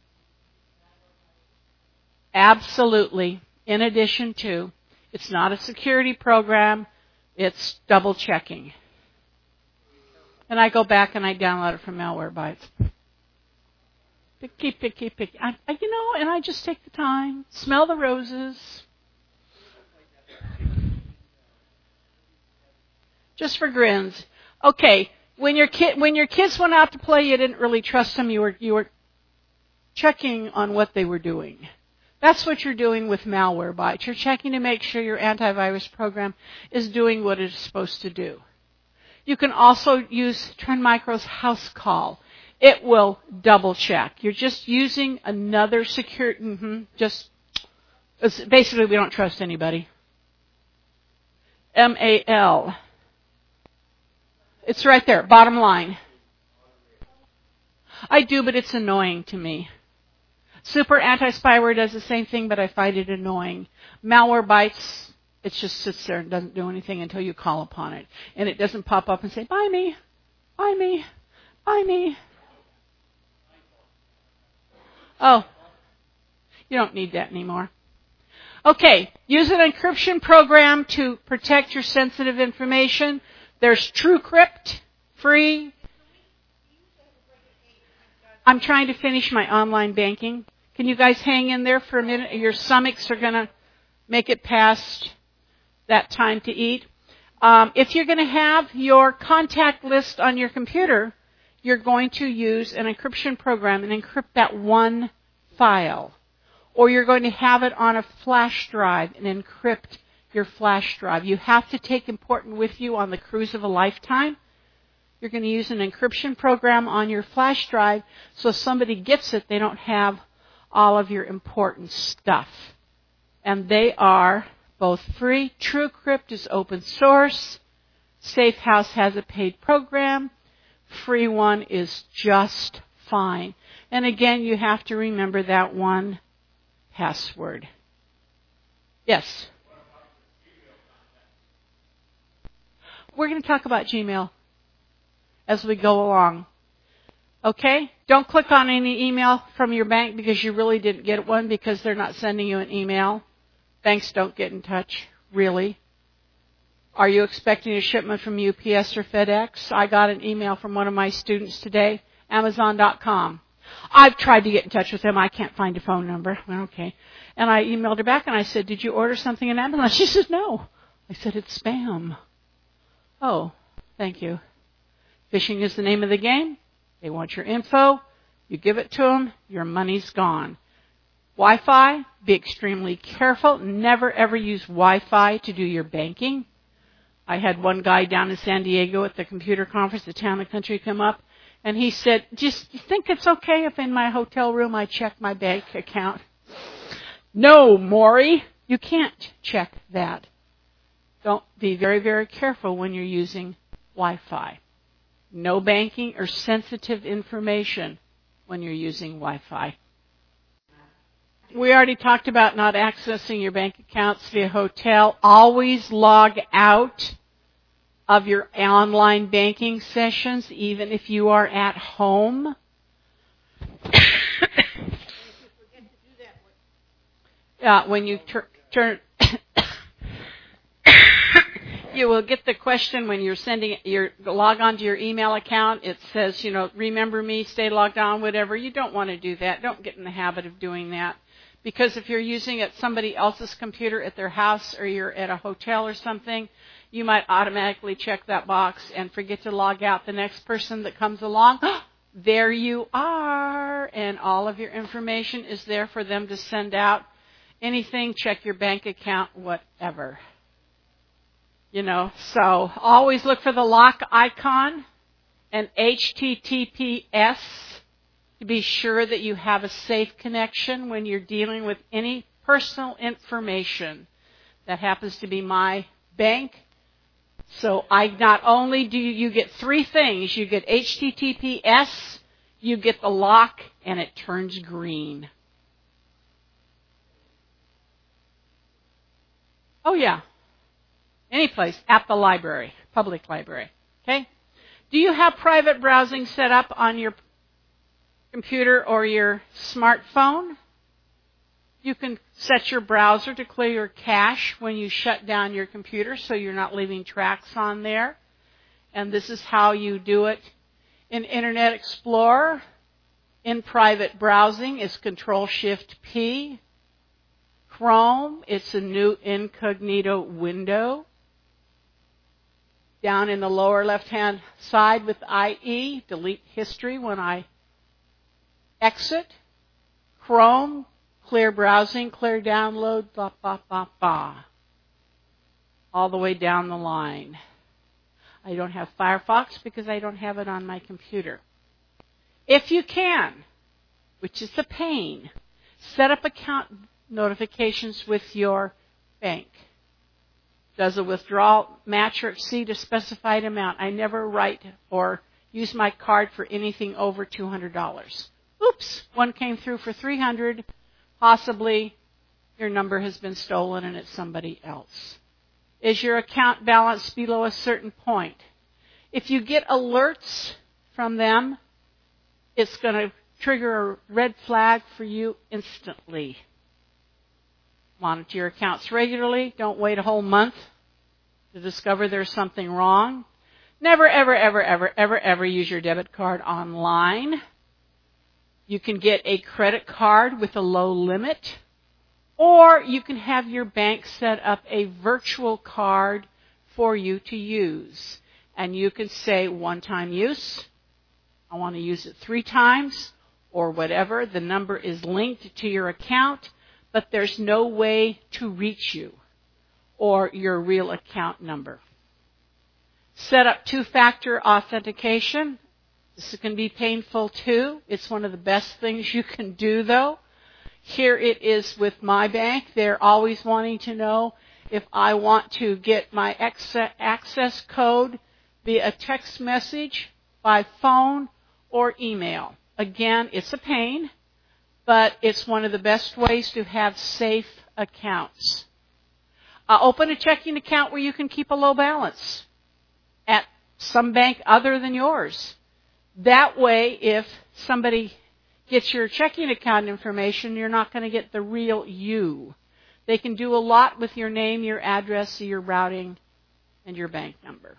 Absolutely. In addition to, it's not a security program. It's double checking. And I go back and I download it from Malwarebytes. Picky, picky, picky. I, I, you know, and I just take the time, smell the roses. Just for grins. Okay, when your kid, when your kids went out to play, you didn't really trust them. You were, you were. checking on what they were doing. That's what you're doing with Malwarebytes. You're checking to make sure your antivirus program is doing what it's supposed to do. You can also use Trend Micro's house call. It will double check. You're just using another secure, mm-hmm, just, basically we don't trust anybody. M A L. It's right there, bottom line. I do, but it's annoying to me. Super Anti-Spyware does the same thing, but I find it annoying. Malwarebytes, it just sits there and doesn't do anything until you call upon it. And it doesn't pop up and say, buy me, buy me, buy me. Oh, you don't need that anymore. Okay, use an encryption program to protect your sensitive information. There's TrueCrypt, free. I'm trying to finish my online banking. Can you guys hang in there for a minute? Your stomachs are going to make it past that time to eat. Um, if you're going to have your contact list on your computer, you're going to use an encryption program and encrypt that one file. Or you're going to have it on a flash drive and encrypt your flash drive. You have to take important with you on the cruise of a lifetime. You're going to use an encryption program on your flash drive so if somebody gets it, they don't have all of your important stuff. And they are both free. TrueCrypt is open source. SafeHouse has a paid program. Free one is just fine. And again, you have to remember that one password. Yes? We're going to talk about Gmail as we go along. Okay? Don't click on any email from your bank because you really didn't get one because they're not sending you an email. Banks don't get in touch, really. Are you expecting a shipment from U P S or FedEx? I got an email from one of my students today, Amazon dot com. I've tried to get in touch with them. I can't find a phone number. Okay. And I emailed her back and I said, did you order something in Amazon? She said, no. I said, it's spam. Oh, thank you. Phishing is the name of the game. They want your info. You give it to them. Your money's gone. Wi-Fi, be extremely careful. Never, ever use Wi-Fi to do your banking. I had one guy down in San Diego at the computer conference, the Town and Country, come up, and he said, just you think it's okay if in my hotel room I check my bank account? No, Maury, you can't check that. Don't be very, very careful when you're using Wi-Fi. No banking or sensitive information when you're using Wi-Fi. We already talked about not accessing your bank accounts via hotel. Always log out of your online banking sessions, even if you are at home. Yeah, when you tur- turn, you will get the question when you're sending your log on to your email account. It says, you know, remember me, stay logged on, whatever. You don't want to do that. Don't get in the habit of doing that. Because if you're using it somebody else's computer at their house or you're at a hotel or something, you might automatically check that box and forget to log out. The next person that comes along, there you are, and all of your information is there for them to send out. Anything, check your bank account, whatever. You know, so always look for the lock icon and H T T P S to be sure that you have a safe connection when you're dealing with any personal information. That happens to be my bank. So I not only do you, you get three things. You get H T T P S, you get the lock, and it turns green. Oh, yeah. Any place at the library, public library. Okay? Do you have private browsing set up on your computer or your smartphone? You can set your browser to clear your cache when you shut down your computer so you're not leaving tracks on there. And this is how you do it in Internet Explorer. In private browsing, it's Control-Shift-P. Chrome, it's a new incognito window. Down in the lower left-hand side with I E, delete history when I exit. Chrome, clear browsing, clear download, blah, blah, blah, blah. All the way down the line. I don't have Firefox because I don't have it on my computer. If you can, which is a pain, set up account notifications with your bank. Does a withdrawal match or exceed a specified amount? I never write or use my card for anything over two hundred dollars. Oops, one came through for three hundred dollars. Possibly your number has been stolen and it's somebody else. Is your account balance below a certain point? If you get alerts from them, it's going to trigger a red flag for you instantly. Monitor your accounts regularly. Don't wait a whole month to discover there's something wrong. Never, ever, ever, ever, ever, ever use your debit card online. You can get a credit card with a low limit, or you can have your bank set up a virtual card for you to use. And you can say one-time use. I want to use it three times, or whatever. The number is linked to your account, but there's no way to reach you or your real account number. Set up two-factor authentication. This can be painful too. It's one of the best things you can do though. Here it is with my bank. They're always wanting to know if I want to get my access code via a text message, by phone, or email. Again, it's a pain, but it's one of the best ways to have safe accounts. Uh, open a checking account where you can keep a low balance at some bank other than yours. That way, if somebody gets your checking account information, you're not going to get the real you. They can do a lot with your name, your address, your routing, and your bank number.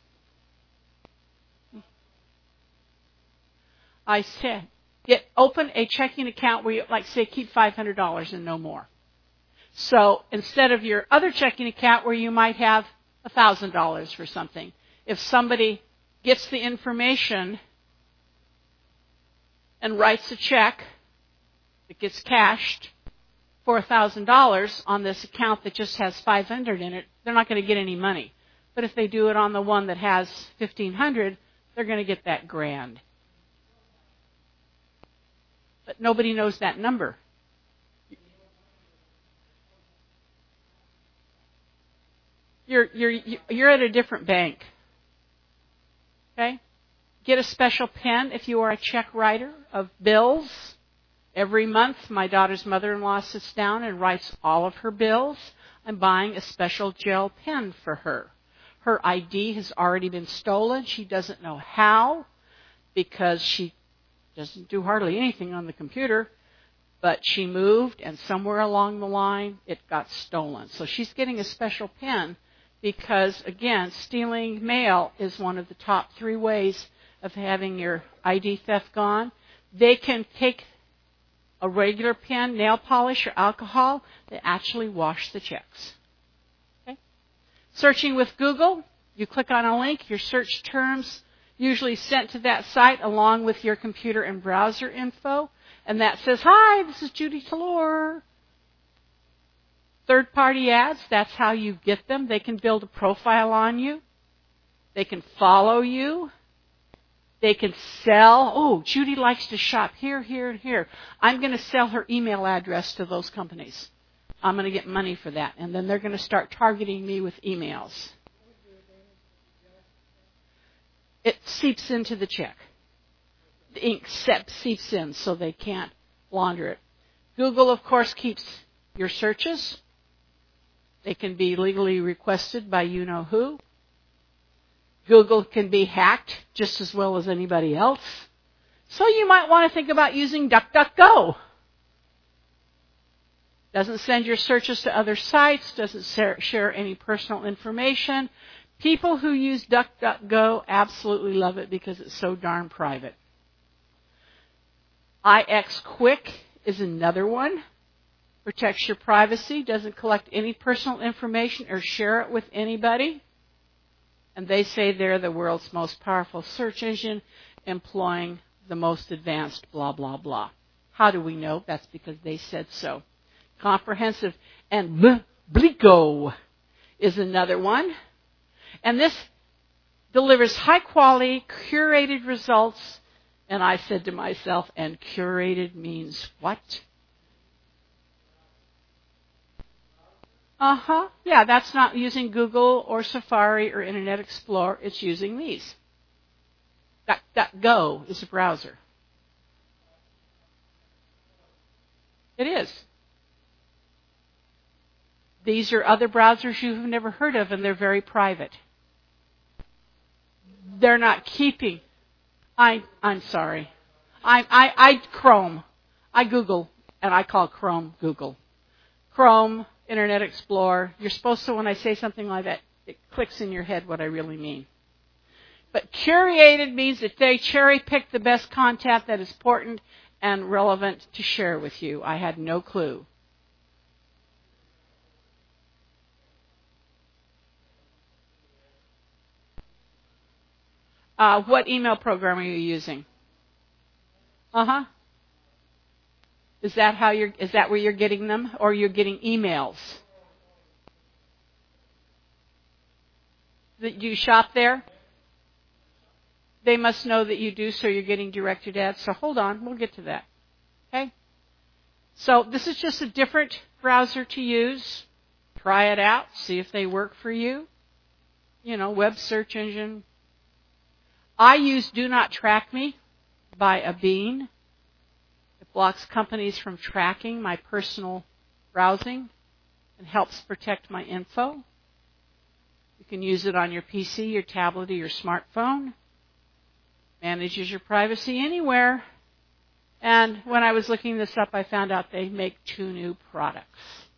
I said, get, open a checking account where you, like say, keep five hundred dollars and no more. So instead of your other checking account where you might have one thousand dollars for something, if somebody gets the information and writes a check that gets cashed for one thousand dollars on this account that just has five hundred dollars in it, they're not going to get any money. But if they do it on the one that has fifteen hundred dollars, they're going to get that grand. But nobody knows that number. You're, you're, you're at a different bank. Okay? Get a special pen if you are a check writer of bills. Every month, my daughter's mother-in-law sits down and writes all of her bills. I'm buying a special gel pen for her. Her I D has already been stolen. She doesn't know how because she doesn't do hardly anything on the computer. But she moved, and somewhere along the line, it got stolen. So she's getting a special pen because, again, stealing mail is one of the top three ways of having your I D theft gone. They can take a regular pen, nail polish, or alcohol. They actually wash the checks. Okay? Searching with Google, you click on a link, your search terms usually sent to that site along with your computer and browser info. And that says, hi, this is Judy Talor. Third-party ads, that's how you get them. They can build a profile on you. They can follow you. They can sell. Oh, Judy likes to shop here, here, and here. I'm going to sell her email address to those companies. I'm going to get money for that. And then they're going to start targeting me with emails. It seeps into the check. The ink seeps in so they can't launder it. Google, of course, keeps your searches. They can be legally requested by you-know-who. Google can be hacked just as well as anybody else. So you might want to think about using DuckDuckGo. Doesn't send your searches to other sites, doesn't share any personal information. People who use DuckDuckGo absolutely love it because it's so darn private. iXQuick is another one. Protects your privacy, doesn't collect any personal information or share it with anybody. And they say they're the world's most powerful search engine, employing the most advanced blah, blah, blah. How do we know? That's because they said so. Comprehensive. And Blico is another one. And this delivers high quality, curated results. And I said to myself, and curated means what? Uh-huh. Yeah, that's not using Google or Safari or Internet Explorer. It's using these. DuckDuckGo is a browser. It is. These are other browsers you've never heard of, and they're very private. They're not keeping. I, I'm sorry. I, I, I Chrome. I Google, and I call Chrome Google. Chrome, Internet Explorer. You're supposed to, when I say something like that, it clicks in your head what I really mean. But curated means that they cherry pick the best content that is important and relevant to share with you. I had no clue. Uh, what email program are you using? Uh-huh. Is that how you're, is that where you're getting them? Or you're getting emails? Do you shop there? They must know that you do, so you're getting directed ads. So hold on, we'll get to that. Okay? So this is just a different browser to use. Try it out, see if they work for you. You know, web search engine. I use Do Not Track Me by Abean. It blocks companies from tracking my personal browsing and helps protect my info. You can use it on your P C, your tablet, or your smartphone. Manages your privacy anywhere. And when I was looking this up, I found out they make two new products.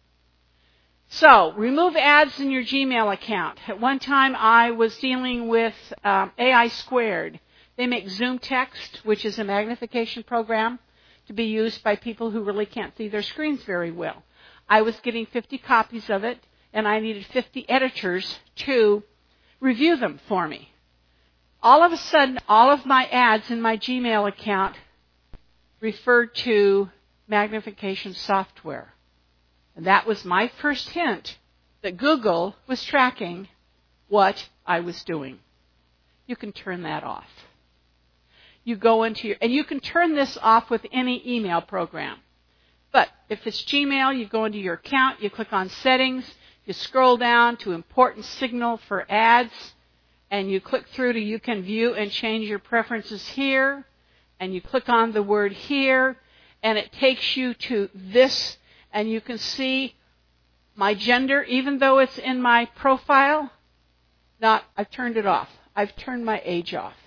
So, remove ads in your Gmail account. At one time, I was dealing with um, A I Squared. They make Zoom Text, which is a magnification program to be used by people who really can't see their screens very well. I was getting fifty copies of it, and I needed fifty editors to review them for me. All of a sudden, all of my ads in my Gmail account referred to magnification software. And that was my first hint that Google was tracking what I was doing. You can turn that off. You go into your, and you can turn this off with any email program. But if it's Gmail, you go into your account, you click on Settings, you scroll down to Important Signal for Ads, and you click through to You Can View and Change Your Preferences Here, and you click on the word Here, and it takes you to this, and you can see my gender, even though it's in my profile. Not, I've turned it off. I've turned my age off.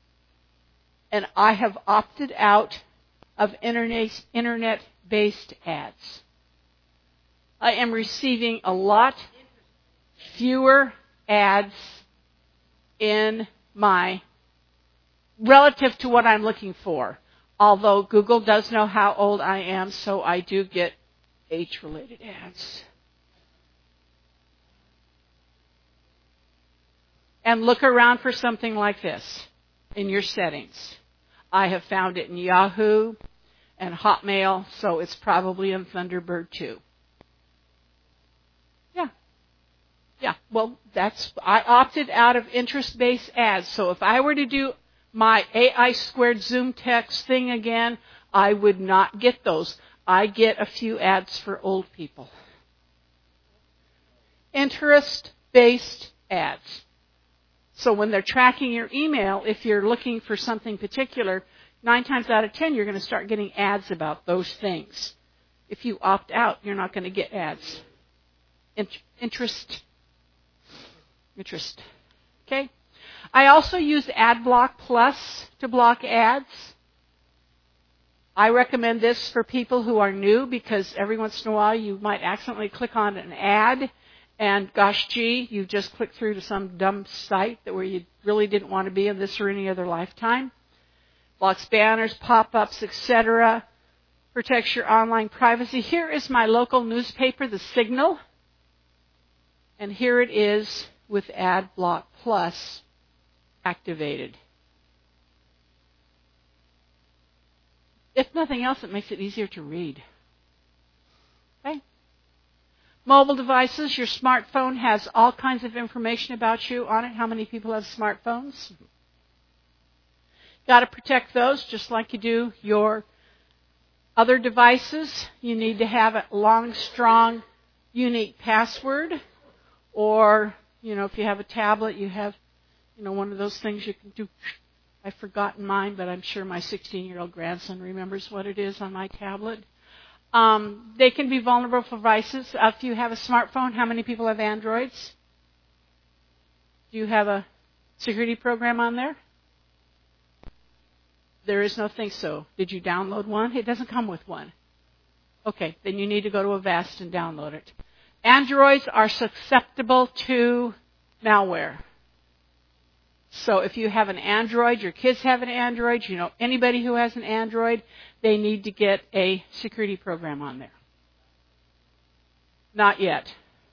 And I have opted out of internet, internet-based ads. I am receiving a lot fewer ads in my, relative to what I'm looking for. Although Google does know how old I am, so I do get age-related ads. And look around for something like this in your settings. I have found it in Yahoo and Hotmail, so it's probably in Thunderbird too. Yeah. Yeah, well, that's, I opted out of interest-based ads, so if I were to do my A I Squared Zoom Text thing again, I would not get those. I get a few ads for old people. Interest-based ads. So when they're tracking your email, if you're looking for something particular, nine times out of ten, you're going to start getting ads about those things. If you opt out, you're not going to get ads. Interest. Interest. Okay? I also use AdBlock Plus to block ads. I recommend this for people who are new because every once in a while you might accidentally click on an ad and gosh gee, you just clicked through to some dumb site that where you really didn't want to be in this or any other lifetime. Blocks banners, pop-ups, et cetera. Protects your online privacy. Here is my local newspaper, The Signal. And here it is with AdBlock Plus activated. If nothing else, it makes it easier to read. Okay? Mobile devices, your smartphone has all kinds of information about you on it. How many people have smartphones? Got to protect those just like you do your other devices. You need to have a long, strong, unique password. Or, you know, if you have a tablet, you have, you know, one of those things you can do. I've forgotten mine, but I'm sure my sixteen-year-old grandson remembers what it is on my tablet. Um, they can be vulnerable for viruses. Uh, if you have a smartphone, how many people have Androids? Do you have a security program on there? There is no think so. Did you download one? It doesn't come with one. Okay, then you need to go to Avast and download it. Androids are susceptible to malware. So if you have an Android, your kids have an Android, you know anybody who has an Android, they need to get a security program on there. Not yet.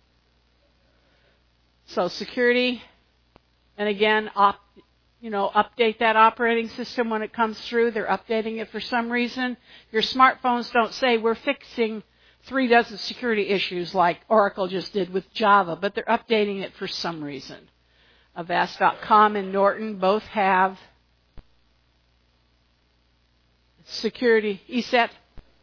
So security, and again, op, you know, update that operating system when it comes through. They're updating it for some reason. Your smartphones don't say we're fixing three dozen security issues like Oracle just did with Java, but they're updating it for some reason. Avast dot com and Norton both have security. E S E T?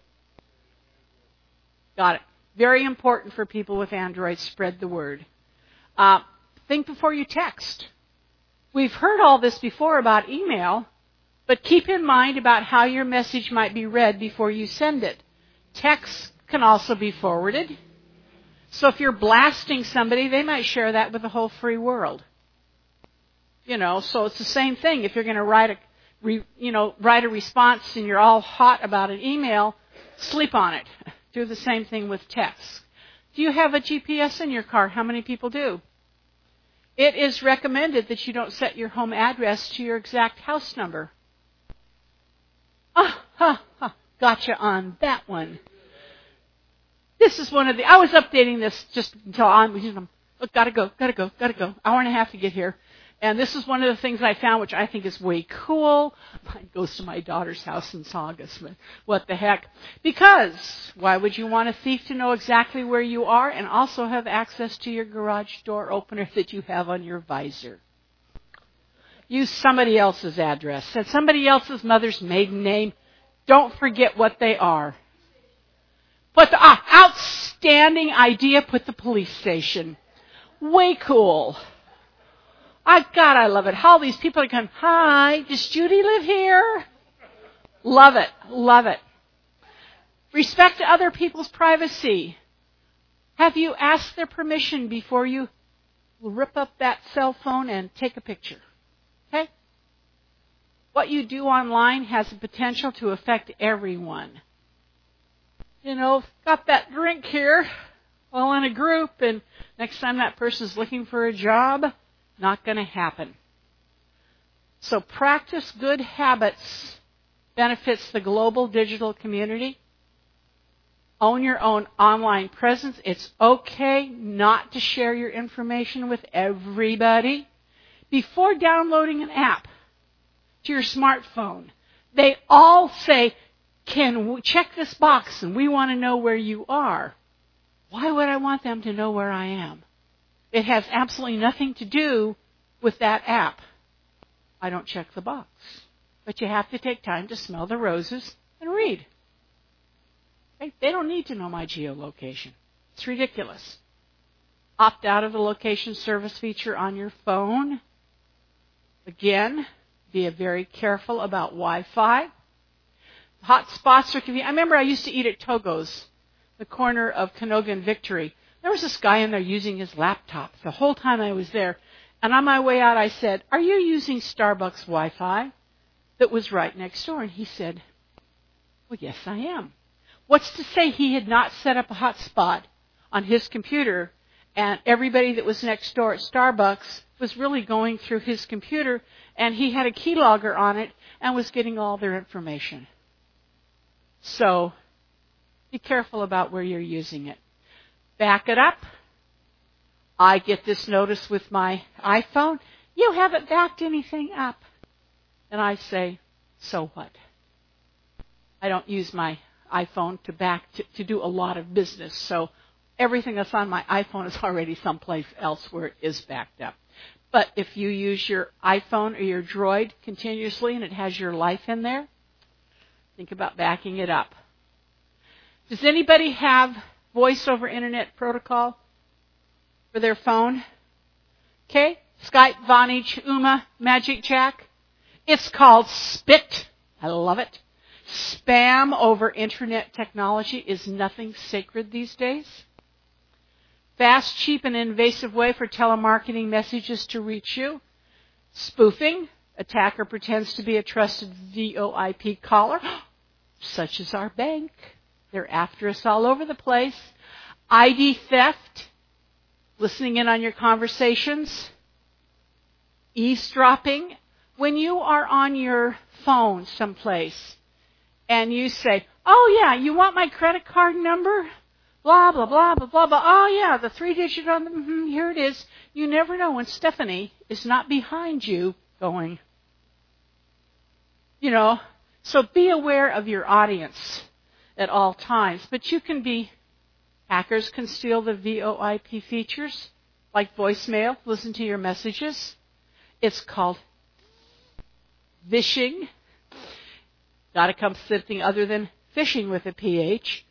Got it. Very important for people with Android. Spread the word. Uh, think before you text. We've heard all this before about email, but keep in mind about how your message might be read before you send it. Text can also be forwarded. So if you're blasting somebody, they might share that with the whole free world. You know, so it's the same thing. If you're going to write a, re, you know, write a response and you're all hot about an email, sleep on it. Do the same thing with text. Do you have a G P S in your car? How many people do? It is recommended that you don't set your home address to your exact house number. Ah, ha, ha, gotcha on that one. This is one of the, I was updating this just until I'm, you know, look, gotta go, gotta go, gotta go. Hour and a half to get here. And this is one of the things I found, which I think is way cool. Mine goes to my daughter's house in Saugus, but what the heck. Because why would you want a thief to know exactly where you are and also have access to your garage door opener that you have on your visor? Use somebody else's address and somebody else's mother's maiden name. Don't forget what they are. Put the, ah, outstanding idea, put the police station. Way cool. I, God, I love it. How these people are going, hi, does Judy live here? Love it. Love it. Respect other people's privacy. Have you asked their permission before you rip up that cell phone and take a picture? Okay? What you do online has the potential to affect everyone. You know, got that drink here, all in a group, and next time that person's looking for a job, not going to happen. So practice good habits benefits the global digital community. Own your own online presence. It's okay not to share your information with everybody. Before downloading an app to your smartphone, they all say, can we check this box and we want to know where you are. Why would I want them to know where I am? It has absolutely nothing to do with that app. I don't check the box. But you have to take time to smell the roses and read. Okay? They don't need to know my geolocation. It's ridiculous. Opt out of the location service feature on your phone. Again, be very careful about Wi-Fi. Hot spots are convenient. I remember I used to eat at Togo's, the corner of Canoga and Victory. There was this guy in there using his laptop the whole time I was there. And on my way out, I said, are you using Starbucks Wi-Fi? That was right next door. And he said, well, yes, I am. What's to say he had not set up a hotspot on his computer and everybody that was next door at Starbucks was really going through his computer and he had a keylogger on it and was getting all their information. So be careful about where you're using it. Back it up. I get this notice with my iPhone. You haven't backed anything up. And I say, so what? I don't use my iPhone to back to, to do a lot of business, so everything that's on my iPhone is already someplace else where it is backed up. But if you use your iPhone or your Droid continuously and it has your life in there, think about backing it up. Does anybody have voice over internet protocol for their phone? Okay, Skype, Vonage, Uma, Magic Jack. It's called Spit. I love it. Spam over internet technology is nothing sacred these days. Fast, cheap, and invasive way for telemarketing messages to reach you. Spoofing. Attacker pretends to be a trusted V O I P caller, such as our bank. They're after us all over the place. I D theft. Listening in on your conversations. Eavesdropping. When you are on your phone someplace and you say, oh yeah, you want my credit card number? Blah, blah, blah, blah, blah, blah. Oh yeah, the three digit on the, mm-hmm, here it is. You never know when Stephanie is not behind you going, you know. So be aware of your audience at all times. But you can be, hackers can steal the V O I P features, like voicemail, listen to your messages. It's called phishing. Got to come something other than phishing with a P H.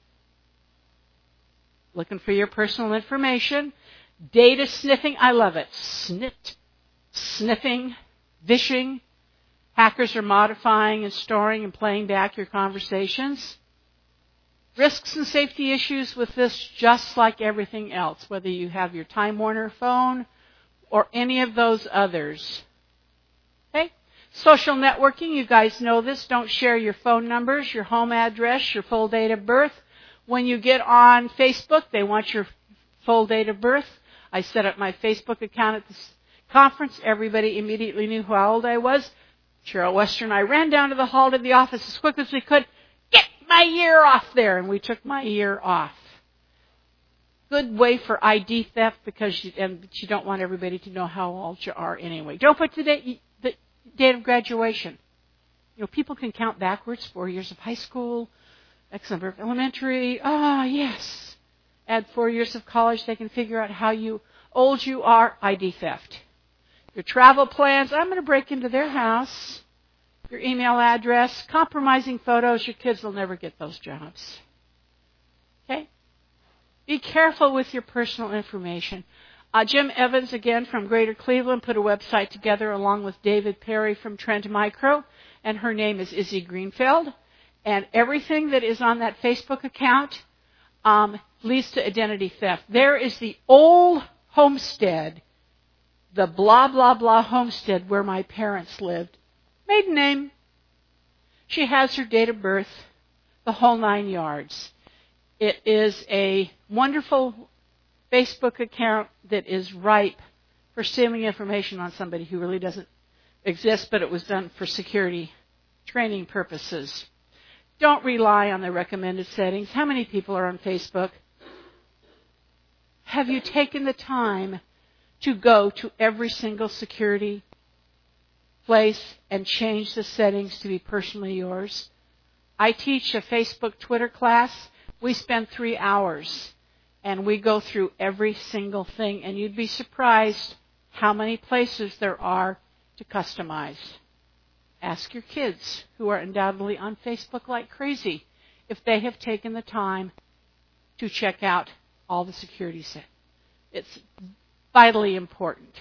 Looking for your personal information. Data sniffing, I love it. Snit, sniffing, phishing. Hackers are modifying and storing and playing back your conversations. Risks and safety issues with this, just like everything else, whether you have your Time Warner phone or any of those others. Okay? Social networking, you guys know this. Don't share your phone numbers, your home address, your full date of birth. When you get on Facebook, they want your full date of birth. I set up my Facebook account at this conference. Everybody immediately knew how old I was. Cheryl Wester and I ran down to the hall to the office as quick as we could. Get my year off there. And we took my year off. Good way for I D theft because you, and you don't want everybody to know how old you are anyway. Don't put the date, the date of graduation. You know, people can count backwards, four years of high school, X number of elementary. Ah, yes. Add four years of college. They can figure out how you old you are. I D theft. Your travel plans. I'm going to break into their house. Your email address. Compromising photos. Your kids will never get those jobs. Okay? Be careful with your personal information. Uh, Jim Evans, again, from Greater Cleveland, put a website together along with David Perry from Trend Micro, and her name is Izzy Greenfeld. And everything that is on that Facebook account um, leads to identity theft. There is the old homestead, the blah, blah, blah homestead where my parents lived. Maiden name. She has her date of birth, the whole nine yards. It is a wonderful Facebook account that is ripe for stealing information on somebody who really doesn't exist, but it was done for security training purposes. Don't rely on the recommended settings. How many people are on Facebook? Have you taken the time to go to every single security place and change the settings to be personally yours? I teach a Facebook Twitter class. We spend three hours and we go through every single thing, and you'd be surprised how many places there are to customize. Ask your kids, who are undoubtedly on Facebook like crazy, if they have taken the time to check out all the security set. It's vitally important.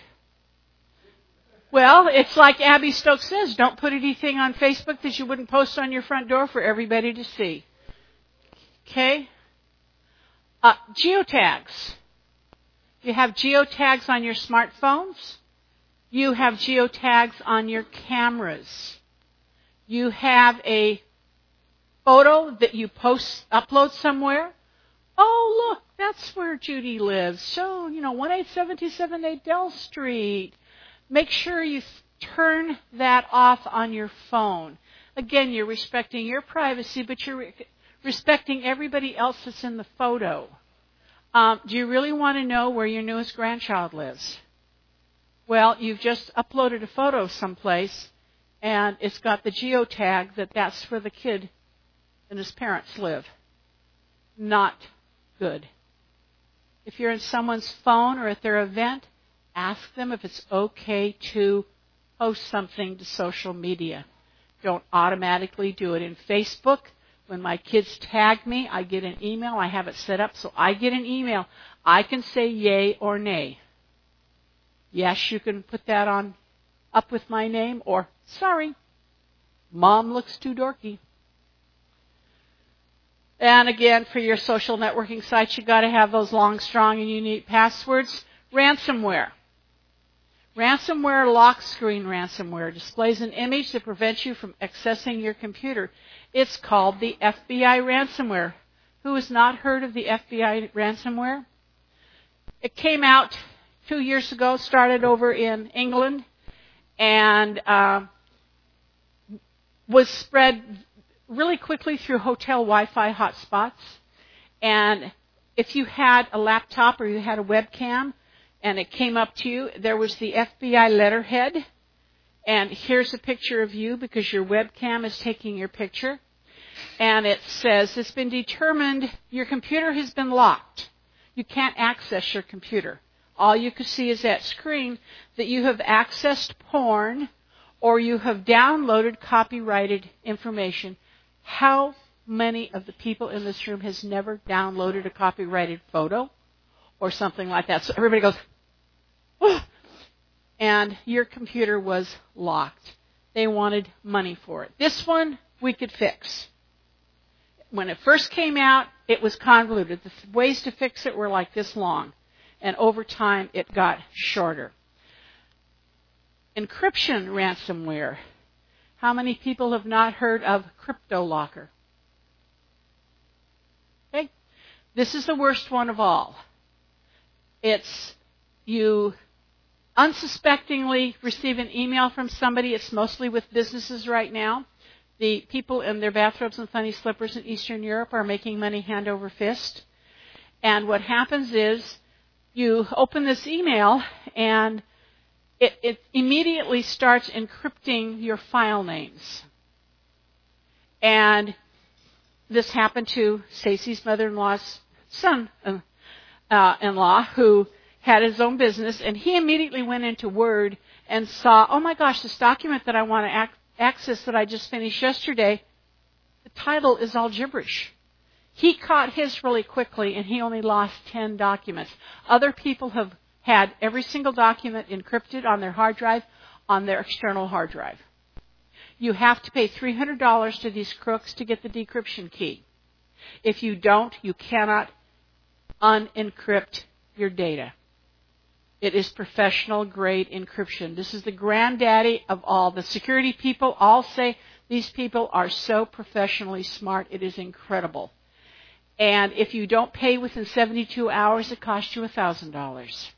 Well, it's like Abby Stokes says, don't put anything on Facebook that you wouldn't post on your front door for everybody to see. Okay? Uh, geotags. You have geotags on your smartphones. You have geotags on your cameras. You have a photo that you post, upload somewhere. Oh, look, that's where Judy lives. So, you know, one eight seven two seven eight Dell Street. Make sure you turn that off on your phone. Again, you're respecting your privacy, but you're re- respecting everybody else that's in the photo. Um, do you really want to know where your newest grandchild lives? Well, you've just uploaded a photo someplace, and it's got the geotag that that's where the kid and his parents live. Not good. If you're in someone's phone or at their event, ask them if it's okay to post something to social media. Don't automatically do it. In Facebook, when my kids tag me, I get an email. I have it set up so I get an email. I can say yay or nay. Yes, you can put that on up with my name, or sorry, Mom looks too dorky. And again, for your social networking sites, you've got to have those long, strong, and unique passwords. Ransomware. Ransomware, lock screen ransomware, displays an image that prevents you from accessing your computer. It's called the F B I ransomware. Who has not heard of the F B I ransomware? It came out two years ago, started over in England, and uh, was spread really quickly through hotel Wi-Fi hotspots. And if you had a laptop or you had a webcam and it came up to you, there was the F B I letterhead. And here's a picture of you because your webcam is taking your picture. And it says, it's been determined your computer has been locked. You can't access your computer. All you can see is that screen that you have accessed porn or you have downloaded copyrighted information. How many of the people in this room has never downloaded a copyrighted photo or something like that? So everybody goes, oh, and your computer was locked. They wanted money for it. This one we could fix. When it first came out, it was convoluted. The ways to fix it were like this long. And over time, it got shorter. Encryption ransomware. How many people have not heard of CryptoLocker? Okay. This is the worst one of all. It's you unsuspectingly receive an email from somebody. It's mostly with businesses right now. The people in their bathrobes and funny slippers in Eastern Europe are making money hand over fist. And what happens is you open this email and it, it immediately starts encrypting your file names. And this happened to Stacy's mother-in-law's son-in-law who had his own business, and he immediately went into Word and saw, oh my gosh, this document that I want to ac- access that I just finished yesterday, the title is all gibberish. He caught his really quickly, and he only lost ten documents. Other people have had every single document encrypted on their hard drive, on their external hard drive. You have to pay three hundred dollars to these crooks to get the decryption key. If you don't, you cannot unencrypt your data. It is professional grade encryption. This is the granddaddy of all. The security people all say these people are so professionally smart. It is incredible. And if you don't pay within seventy-two hours, it costs you one thousand dollars.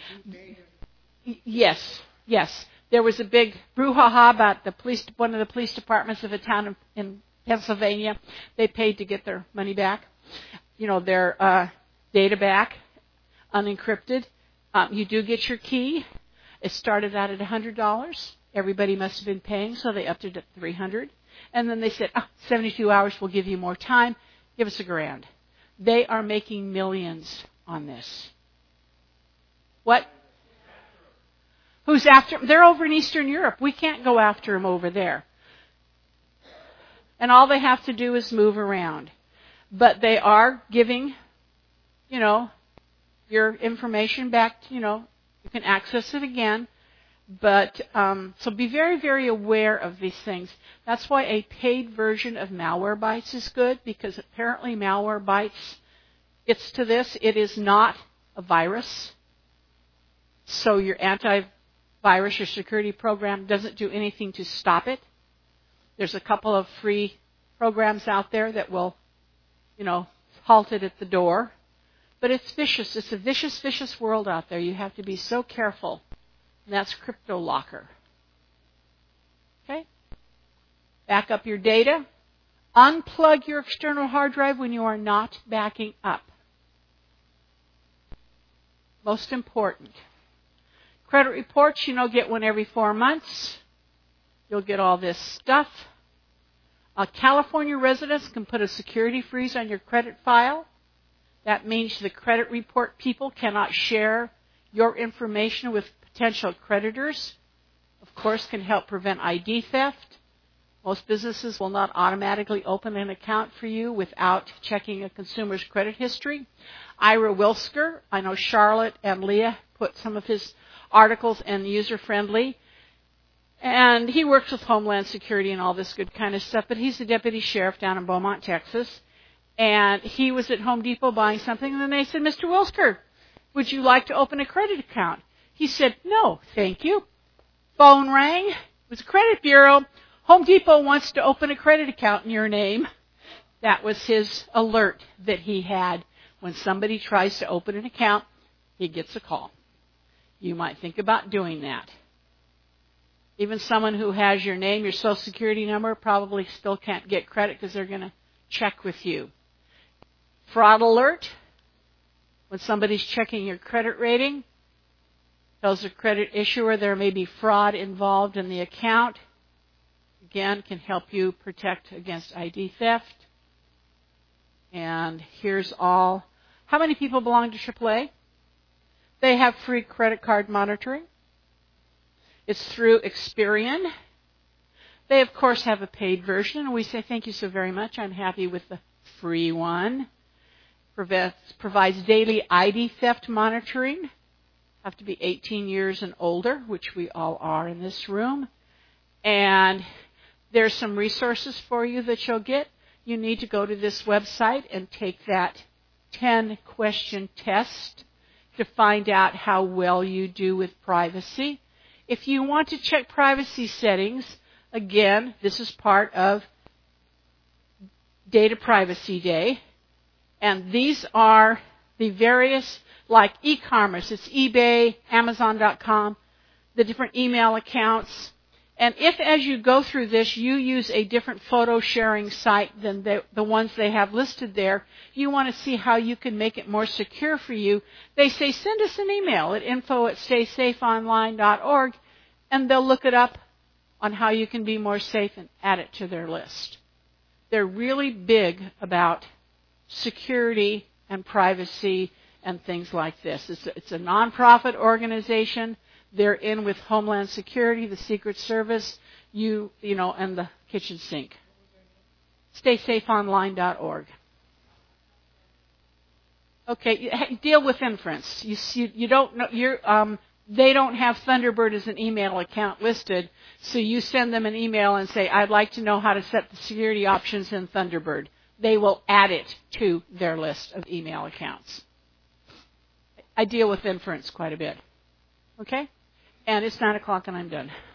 Yes, yes. There was a big brouhaha about the police, one of the police departments of a town in, in Pennsylvania. They paid to get their money back, you know, their uh, data back, unencrypted. Um, you do get your key. It started out at one hundred dollars. Everybody must have been paying, so they upped it to three hundred dollars. And then they said, oh, seventy-two hours will give you more time. Give us a grand. They are making millions on this. What? Who's after them? They're over in Eastern Europe. We can't go after them over there. And all they have to do is move around. But they are giving, you know, your information back, you know, you can access it again. But, um, so be very, very aware of these things. That's why a paid version of Malwarebytes is good, because apparently Malwarebytes gets to this. It is not a virus. So your antivirus or security program doesn't do anything to stop it. There's a couple of free programs out there that will, you know, halt it at the door. But it's vicious. It's a vicious, vicious world out there. You have to be so careful. And that's CryptoLocker. Okay? Back up your data. Unplug your external hard drive when you are not backing up. Most important. Credit reports, you know, get one every four months. You'll get all this stuff. Uh, California residents can put a security freeze on your credit file. That means the credit report people cannot share your information with potential creditors. Of course, can help prevent I D theft. Most businesses will not automatically open an account for you without checking a consumer's credit history. Ira Wilsker, I know Charlotte and Leah put some of his articles in user-friendly. And he works with Homeland Security and all this good kind of stuff, but he's the deputy sheriff down in Beaumont, Texas. And he was at Home Depot buying something, and then they said, Mister Wilsker, would you like to open a credit account? He said, no, thank you. Phone rang. It was a credit bureau. Home Depot wants to open a credit account in your name. That was his alert that he had. When somebody tries to open an account, he gets a call. You might think about doing that. Even someone who has your name, your social security number, probably still can't get credit because they're going to check with you. Fraud alert. When somebody's checking your credit rating, tells the credit issuer there may be fraud involved in the account. Again, can help you protect against I D theft. And here's all. How many people belong to triple A? They have free credit card monitoring. It's through Experian. They, of course, have a paid version, and we say thank you so very much. I'm happy with the free one. Provides, provides daily I D theft monitoring. Have to be eighteen years and older, which we all are in this room. And there's some resources for you that you'll get. You need to go to this website and take that ten-question test to find out how well you do with privacy. If you want to check privacy settings, again, this is part of Data Privacy Day. And these are the various, like e-commerce, it's eBay, Amazon dot com, the different email accounts. And if as you go through this, you use a different photo sharing site than the, the ones they have listed there, you want to see how you can make it more secure for you, they say send us an email at info at stay safe online dot org, and they'll look it up on how you can be more safe and add it to their list. They're really big about security and privacy and things like this. It's a, it's a nonprofit organization. They're in with Homeland Security, the Secret Service, you, you know, and the kitchen sink. stay safe online dot org. Okay, deal with inference. You, you, you don't know, you're, um, they don't have Thunderbird as an email account listed, so you send them an email and say, I'd like to know how to set the security options in Thunderbird. They will add it to their list of email accounts. I deal with inference quite a bit. Okay? And it's nine o'clock and I'm done.